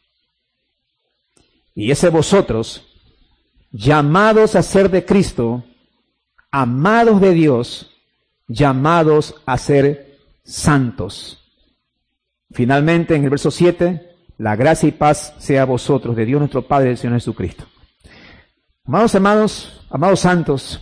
Y ese vosotros, llamados a ser de Cristo, amados de Dios, llamados a ser santos. Finalmente, en el verso siete, la gracia y paz sea a vosotros, de Dios nuestro Padre y del Señor Jesucristo. Amados hermanos, amados santos,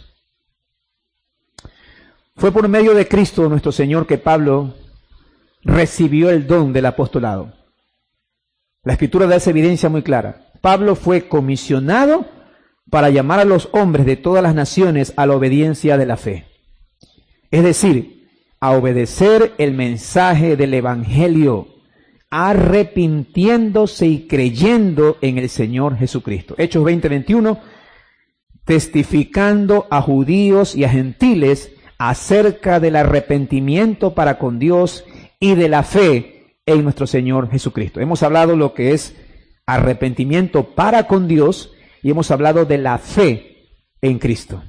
fue por medio de Cristo nuestro Señor que Pablo recibió el don del apostolado. La Escritura da esa evidencia muy clara. Pablo fue comisionado para llamar a los hombres de todas las naciones a la obediencia de la fe. Es decir, a obedecer el mensaje del Evangelio, arrepintiéndose y creyendo en el Señor Jesucristo. Hechos veinte veintiuno, testificando a judíos y a gentiles acerca del arrepentimiento para con Dios y de la fe en nuestro Señor Jesucristo. Hemos hablado lo que es arrepentimiento para con Dios y hemos hablado de la fe en Cristo.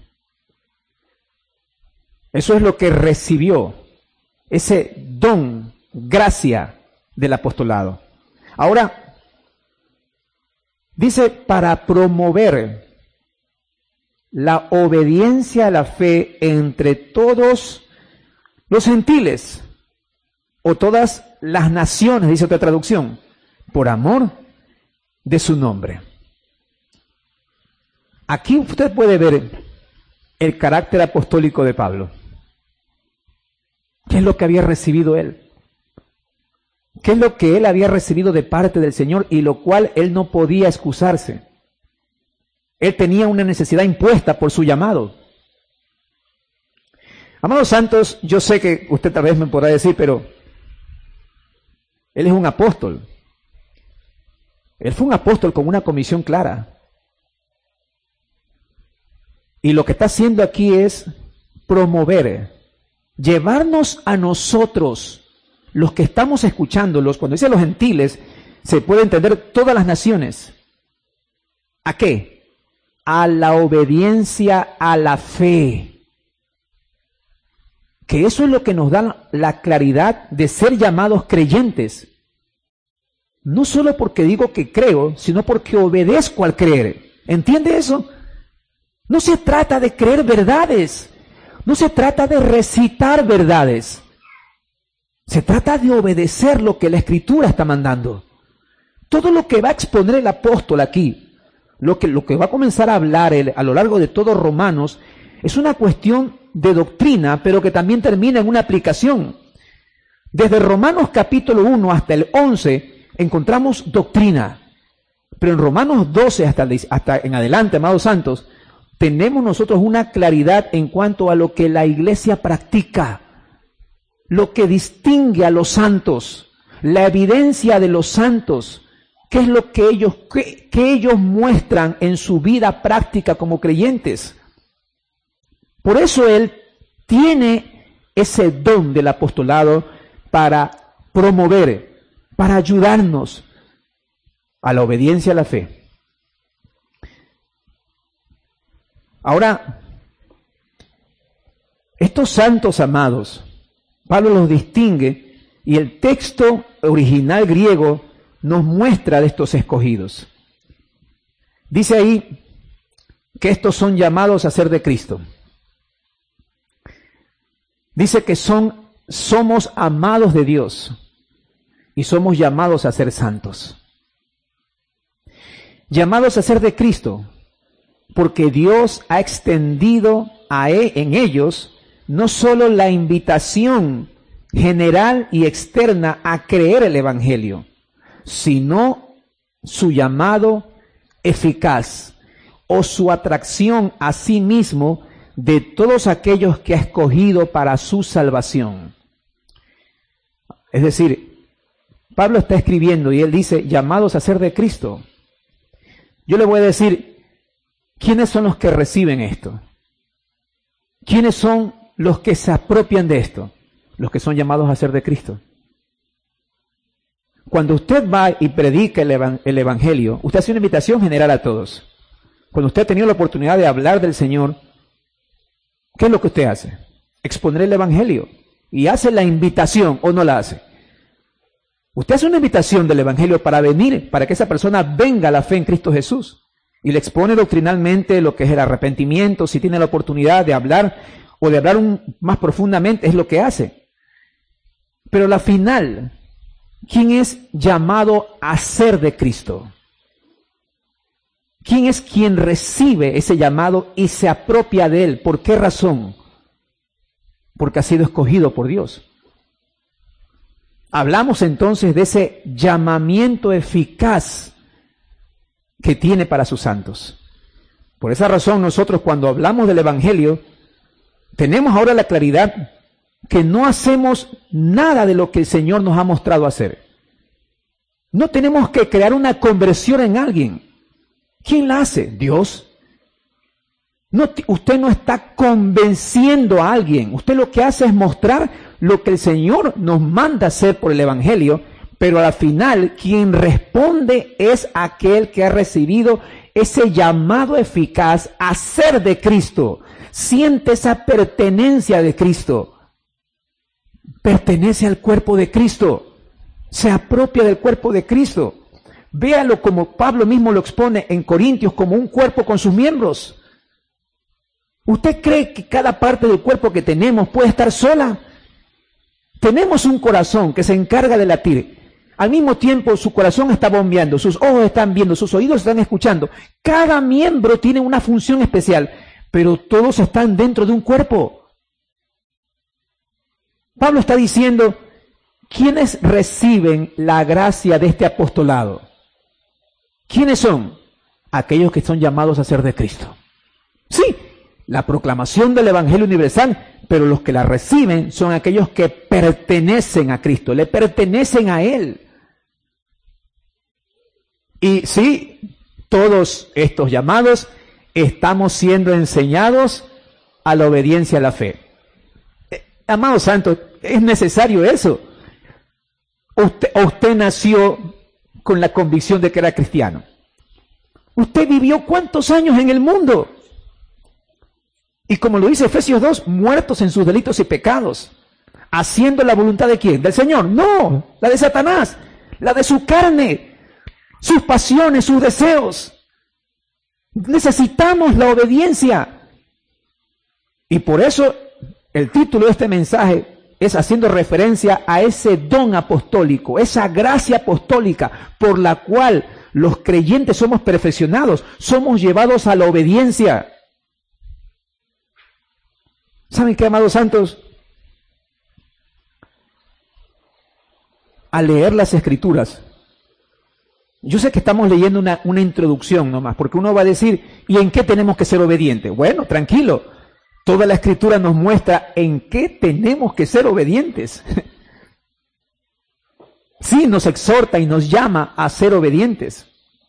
Eso es lo que recibió, ese don, gracia del apostolado. Ahora, dice para promover la obediencia a la fe entre todos los gentiles o todas las naciones, dice otra traducción, por amor de su nombre. Aquí usted puede ver el carácter apostólico de Pablo. ¿Qué es lo que había recibido él? ¿Qué es lo que él había recibido de parte del Señor y lo cual él no podía excusarse? Él tenía una necesidad impuesta por su llamado. Amados santos, yo sé que usted tal vez me podrá decir, pero él es un apóstol. Él fue un apóstol con una comisión clara. Y lo que está haciendo aquí es promover, llevarnos a nosotros, los que estamos escuchándolos, cuando dice los gentiles, se puede entender todas las naciones. ¿A qué? A la obediencia a la fe. Que eso es lo que nos da la claridad de ser llamados creyentes. No solo porque digo que creo, sino porque obedezco al creer. ¿Entiende eso? No se trata de creer verdades. No se trata de recitar verdades. Se trata de obedecer lo que la Escritura está mandando. Todo lo que va a exponer el apóstol aquí, lo que, lo que va a comenzar a hablar él, a lo largo de todos Romanos, es una cuestión de doctrina, pero que también termina en una aplicación. Desde Romanos capítulo uno hasta el once encontramos doctrina, pero en Romanos doce hasta, hasta en adelante, amados santos, tenemos nosotros una claridad en cuanto a lo que la iglesia practica, lo que distingue a los santos, la evidencia de los santos, qué es lo que ellos, qué, qué ellos muestran en su vida práctica como creyentes. Por eso él tiene ese don del apostolado para promover, para ayudarnos a la obediencia a la fe. Ahora, estos santos amados, Pablo los distingue y el texto original griego nos muestra de estos escogidos. Dice ahí que estos son llamados a ser de Cristo. Dice que son, somos amados de Dios y somos llamados a ser santos. Llamados a ser de Cristo, porque Dios ha extendido a él, en ellos no solo la invitación general y externa a creer el Evangelio, sino su llamado eficaz o su atracción a sí mismo de todos aquellos que ha escogido para su salvación. Es decir, Pablo está escribiendo y él dice, llamados a ser de Cristo. Yo le voy a decir, ¿quiénes son los que reciben esto? ¿Quiénes son los que se apropian de esto? Los que son llamados a ser de Cristo. Cuando usted va y predica el, evan- el Evangelio, usted hace una invitación general a todos. Cuando usted ha tenido la oportunidad de hablar del Señor, ¿qué es lo que usted hace? Exponer el Evangelio. Y hace la invitación, ¿o no la hace? Usted hace una invitación del Evangelio para venir, para que esa persona venga a la fe en Cristo Jesús. Y le expone doctrinalmente lo que es el arrepentimiento, si tiene la oportunidad de hablar o de hablar un, más profundamente, es lo que hace. Pero la final, ¿quién es llamado a ser de Cristo? ¿Quién es quien recibe ese llamado y se apropia de él? ¿Por qué razón? Porque ha sido escogido por Dios. Hablamos entonces de ese llamamiento eficaz que tiene para sus santos. Por esa razón nosotros cuando hablamos del Evangelio, tenemos ahora la claridad que no hacemos nada de lo que el Señor nos ha mostrado hacer. No tenemos que crear una conversión en alguien. ¿Quién la hace? Dios. No, usted no está convenciendo a alguien. Usted lo que hace es mostrar lo que el Señor nos manda hacer por el Evangelio, pero al final quien responde es aquel que ha recibido ese llamado eficaz a ser de Cristo. Siente esa pertenencia de Cristo. Pertenece al cuerpo de Cristo. Se apropia del cuerpo de Cristo. Véalo como Pablo mismo lo expone en Corintios, como un cuerpo con sus miembros. ¿Usted cree que cada parte del cuerpo que tenemos puede estar sola? Tenemos un corazón que se encarga de latir. Al mismo tiempo su corazón está bombeando, sus ojos están viendo, sus oídos están escuchando. Cada miembro tiene una función especial, pero todos están dentro de un cuerpo. Pablo está diciendo, ¿quiénes reciben la gracia de este apostolado? ¿Quiénes son? Aquellos que son llamados a ser de Cristo. Sí, la proclamación del Evangelio universal, pero los que la reciben son aquellos que pertenecen a Cristo, le pertenecen a Él. Y sí, todos estos llamados estamos siendo enseñados a la obediencia a la fe. Eh, amados santos, es necesario eso. Usted, usted nació con la convicción de que era cristiano. Usted vivió cuántos años en el mundo. Y como lo dice Efesios dos, muertos en sus delitos y pecados. ¿Haciendo la voluntad de quién? ¿Del Señor? No, la de Satanás, la de su carne, sus pasiones, sus deseos. Necesitamos la obediencia. Y por eso el título de este mensaje es haciendo referencia a ese don apostólico, esa gracia apostólica por la cual los creyentes somos perfeccionados, somos llevados a la obediencia. ¿Saben qué, amados santos? Al leer las Escrituras, yo sé que estamos leyendo una, una introducción nomás, porque uno va a decir, ¿y en qué tenemos que ser obedientes? Bueno, tranquilo, toda la Escritura nos muestra en qué tenemos que ser obedientes. Sí, nos exhorta y nos llama a ser obedientes.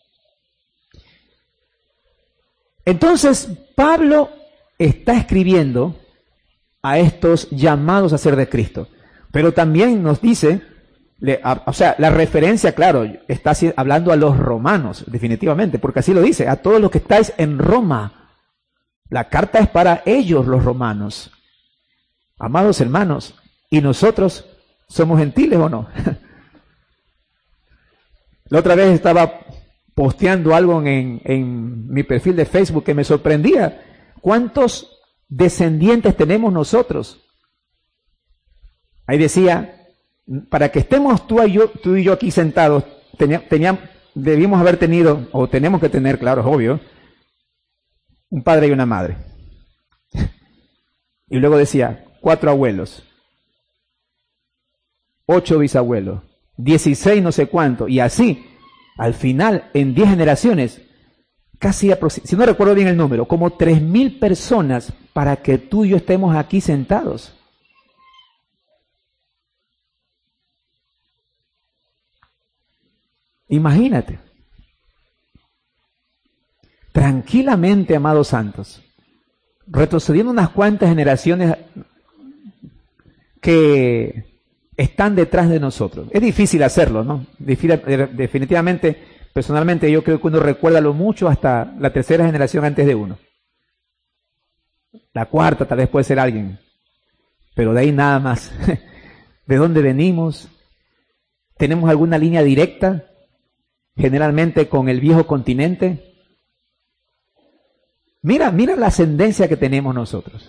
Entonces, Pablo está escribiendo a estos llamados a ser de Cristo, pero también nos dice, le, a, o sea, la referencia, claro, está hablando a los romanos, definitivamente, porque así lo dice, a todos los que estáis en Roma. La carta es para ellos, los romanos. Amados hermanos, ¿y nosotros somos gentiles o no? La otra vez estaba posteando algo en, en mi perfil de Facebook que me sorprendía. ¿Cuántos descendientes tenemos nosotros? Ahí decía, para que estemos tú y yo, tú y yo aquí sentados, tenía, tenía, debimos haber tenido, o tenemos que tener, claro, es obvio, un padre y una madre. Y luego decía, cuatro abuelos, ocho bisabuelos, dieciséis no sé cuánto, y así, al final, en diez generaciones, casi, si no recuerdo bien el número, como tres mil personas para que tú y yo estemos aquí sentados. Imagínate. Tranquilamente, amados santos, retrocediendo unas cuantas generaciones que están detrás de nosotros. Es difícil hacerlo, ¿no? Definitivamente, personalmente, yo creo que uno recuerda lo mucho hasta la tercera generación antes de uno. La cuarta tal vez puede ser alguien, pero de ahí nada más. ¿De dónde venimos? ¿Tenemos alguna línea directa? Generalmente con el viejo continente. Mira, mira la ascendencia que tenemos nosotros.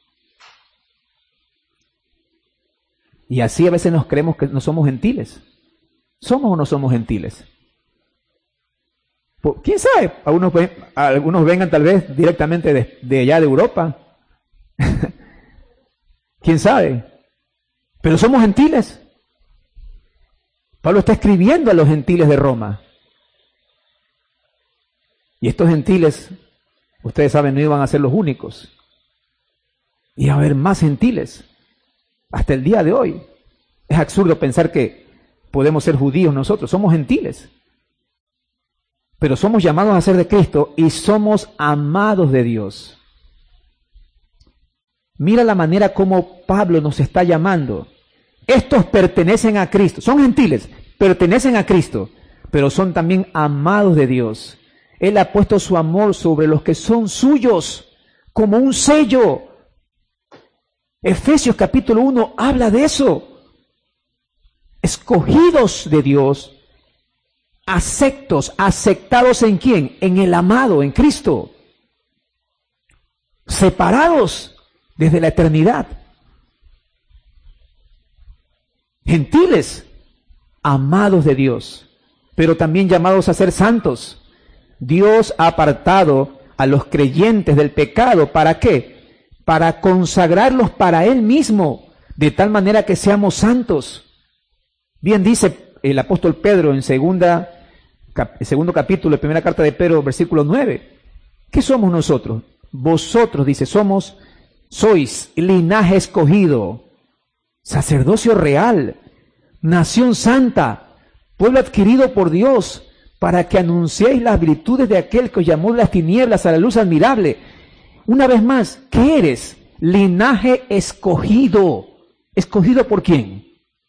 Y así a veces nos creemos que no somos gentiles. ¿Somos o no somos gentiles? ¿Quién sabe? Algunos, algunos vengan tal vez directamente de, de allá de Europa. ¿Quién sabe? Pero somos gentiles. Pablo está escribiendo a los gentiles de Roma. Y estos gentiles, ustedes saben, no iban a ser los únicos. Iba a haber más gentiles. Hasta el día de hoy. Es absurdo pensar que podemos ser judíos nosotros. Somos gentiles. Pero somos llamados a ser de Cristo y somos amados de Dios. Mira la manera como Pablo nos está llamando. Estos pertenecen a Cristo. Son gentiles, pertenecen a Cristo, pero son también amados de Dios. Él ha puesto su amor sobre los que son suyos, como un sello. Efesios capítulo uno habla de eso. Escogidos de Dios, aceptos, aceptados ¿en quién? En el amado, en Cristo. Separados desde la eternidad. Gentiles, amados de Dios, pero también llamados a ser santos. Dios ha apartado a los creyentes del pecado. ¿Para qué? Para consagrarlos para Él mismo, de tal manera que seamos santos. Bien dice el apóstol Pedro en segunda, cap, segundo capítulo, de primera carta de Pedro, versículo nueve. ¿Qué somos nosotros? Vosotros, dice, somos, sois linaje escogido, sacerdocio real, nación santa, pueblo adquirido por Dios, para que anunciéis las virtudes de aquel que os llamó de las tinieblas a la luz admirable. Una vez más, ¿qué eres? Linaje escogido. ¿Escogido por quién?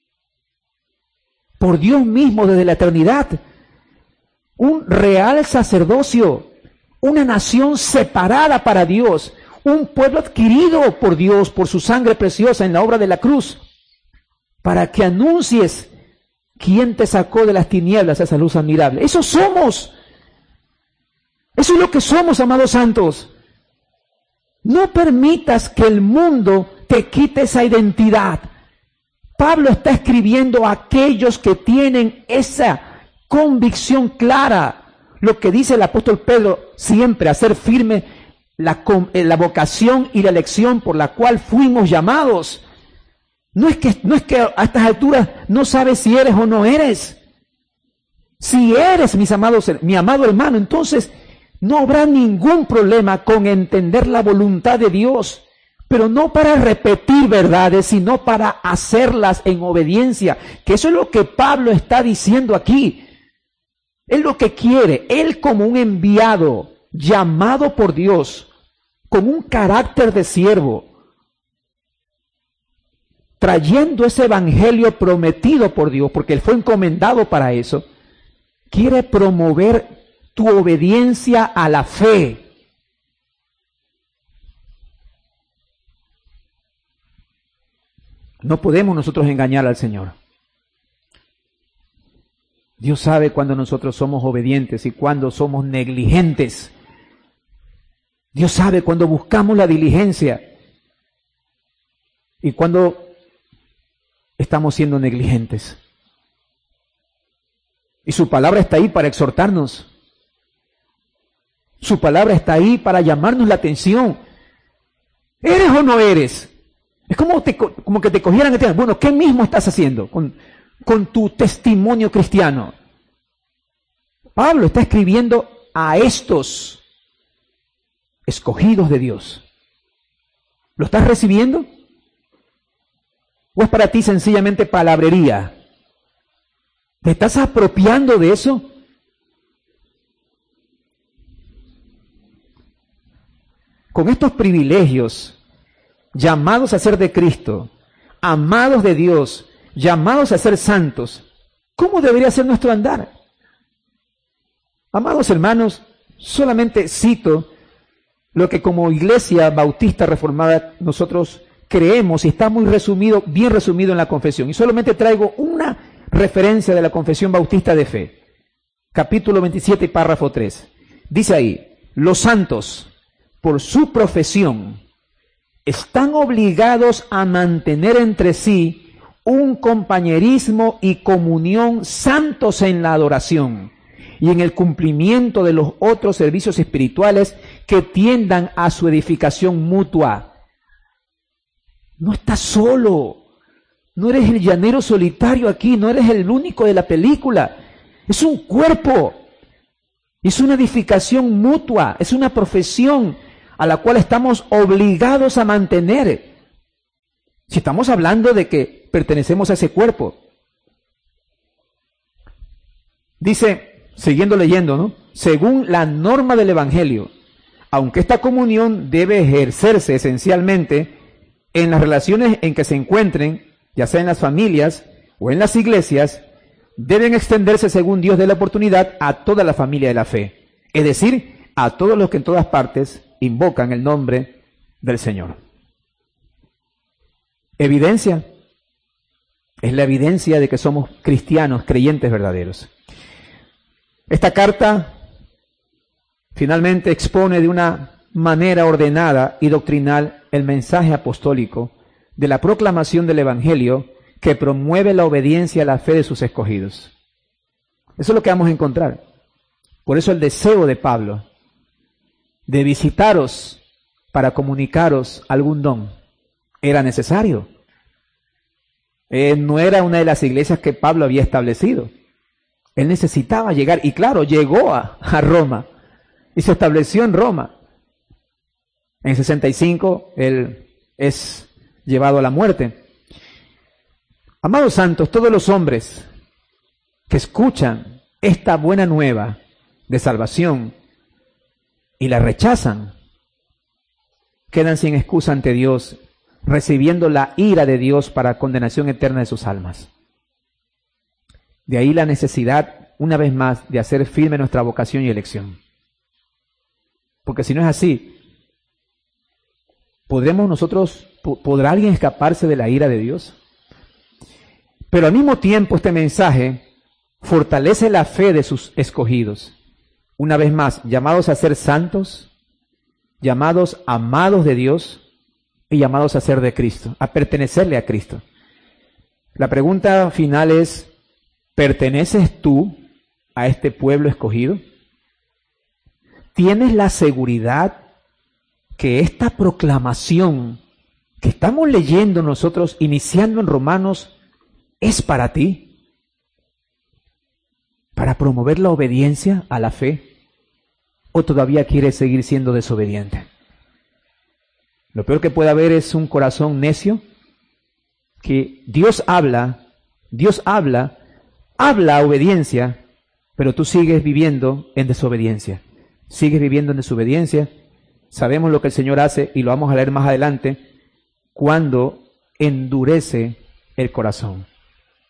Por Dios mismo desde la eternidad. Un real sacerdocio, una nación separada para Dios, un pueblo adquirido por Dios, por su sangre preciosa en la obra de la cruz, para que anuncies quién te sacó de las tinieblas a esa luz admirable. Eso somos. Eso es lo que somos, amados santos. No permitas que el mundo te quite esa identidad. Pablo está escribiendo a aquellos que tienen esa convicción clara. Lo que dice el apóstol Pedro siempre, hacer firme la, la vocación y la elección por la cual fuimos llamados. No es que, no es que a estas alturas no sabes si eres o no eres. Si eres, mis amados, mi amado hermano, entonces no habrá ningún problema con entender la voluntad de Dios, pero no para repetir verdades, sino para hacerlas en obediencia, que eso es lo que Pablo está diciendo aquí. Él lo que quiere, él como un enviado, llamado por Dios, con un carácter de siervo, trayendo ese evangelio prometido por Dios, porque él fue encomendado para eso, quiere promover tu obediencia a la fe. No podemos nosotros engañar al Señor. Dios sabe cuando nosotros somos obedientes y cuando somos negligentes. Dios sabe cuando buscamos la diligencia y cuando estamos siendo negligentes. Y su palabra está ahí para exhortarnos. Su palabra está ahí para llamarnos la atención. ¿Eres o no eres? Es como, te, como que te cogieran y te digan, bueno, ¿qué mismo estás haciendo con, con tu testimonio cristiano? Pablo está escribiendo a estos escogidos de Dios. ¿Lo estás recibiendo? ¿O es para ti sencillamente palabrería? ¿Te estás apropiando de eso? Con estos privilegios, llamados a ser de Cristo, amados de Dios, llamados a ser santos, ¿cómo debería ser nuestro andar? Amados hermanos, solamente cito lo que como Iglesia Bautista Reformada nosotros creemos y está muy resumido, bien resumido en la confesión. Y solamente traigo una referencia de la Confesión Bautista de Fe. Capítulo veintisiete, párrafo tres. Dice ahí, los santos, por su profesión, están obligados a mantener entre sí un compañerismo y comunión santos en la adoración y en el cumplimiento de los otros servicios espirituales que tiendan a su edificación mutua. No estás solo, no eres el llanero solitario aquí, no eres el único de la película, es un cuerpo, es una edificación mutua, es una profesión a la cual estamos obligados a mantener. Si estamos hablando de que pertenecemos a ese cuerpo. Dice, siguiendo leyendo, ¿no? Según la norma del Evangelio, aunque esta comunión debe ejercerse esencialmente en las relaciones en que se encuentren, ya sea en las familias o en las iglesias, deben extenderse según Dios dé la oportunidad a toda la familia de la fe, es decir, a todos los que en todas partes invocan el nombre del Señor. Evidencia, es la evidencia de que somos cristianos, creyentes verdaderos. Esta carta finalmente expone de una manera ordenada y doctrinal el mensaje apostólico de la proclamación del Evangelio que promueve la obediencia a la fe de sus escogidos. Eso es lo que vamos a encontrar. Por eso el deseo de Pablo de visitaros para comunicaros algún don era necesario. Eh, no era una de las iglesias que Pablo había establecido. Él necesitaba llegar, y claro, llegó a, a Roma y se estableció en Roma. En sesenta y cinco él es llevado a la muerte. Amados santos, todos los hombres que escuchan esta buena nueva de salvación y la rechazan, quedan sin excusa ante Dios, recibiendo la ira de Dios para condenación eterna de sus almas. De ahí la necesidad, una vez más, de hacer firme nuestra vocación y elección. Porque si no es así, ¿podremos nosotros, podrá alguien escaparse de la ira de Dios? Pero al mismo tiempo este mensaje fortalece la fe de sus escogidos. Una vez más, llamados a ser santos, llamados amados de Dios y llamados a ser de Cristo, a pertenecerle a Cristo. La pregunta final es, ¿perteneces tú a este pueblo escogido? ¿Tienes la seguridad que esta proclamación que estamos leyendo nosotros, iniciando en Romanos, es para ti? ¿Para promover la obediencia a la fe? ¿O todavía quieres seguir siendo desobediente? Lo peor que puede haber es un corazón necio, que Dios habla, Dios habla, habla obediencia, pero tú sigues viviendo en desobediencia. Sigues viviendo en desobediencia. Sabemos lo que el Señor hace y lo vamos a leer más adelante, cuando endurece el corazón.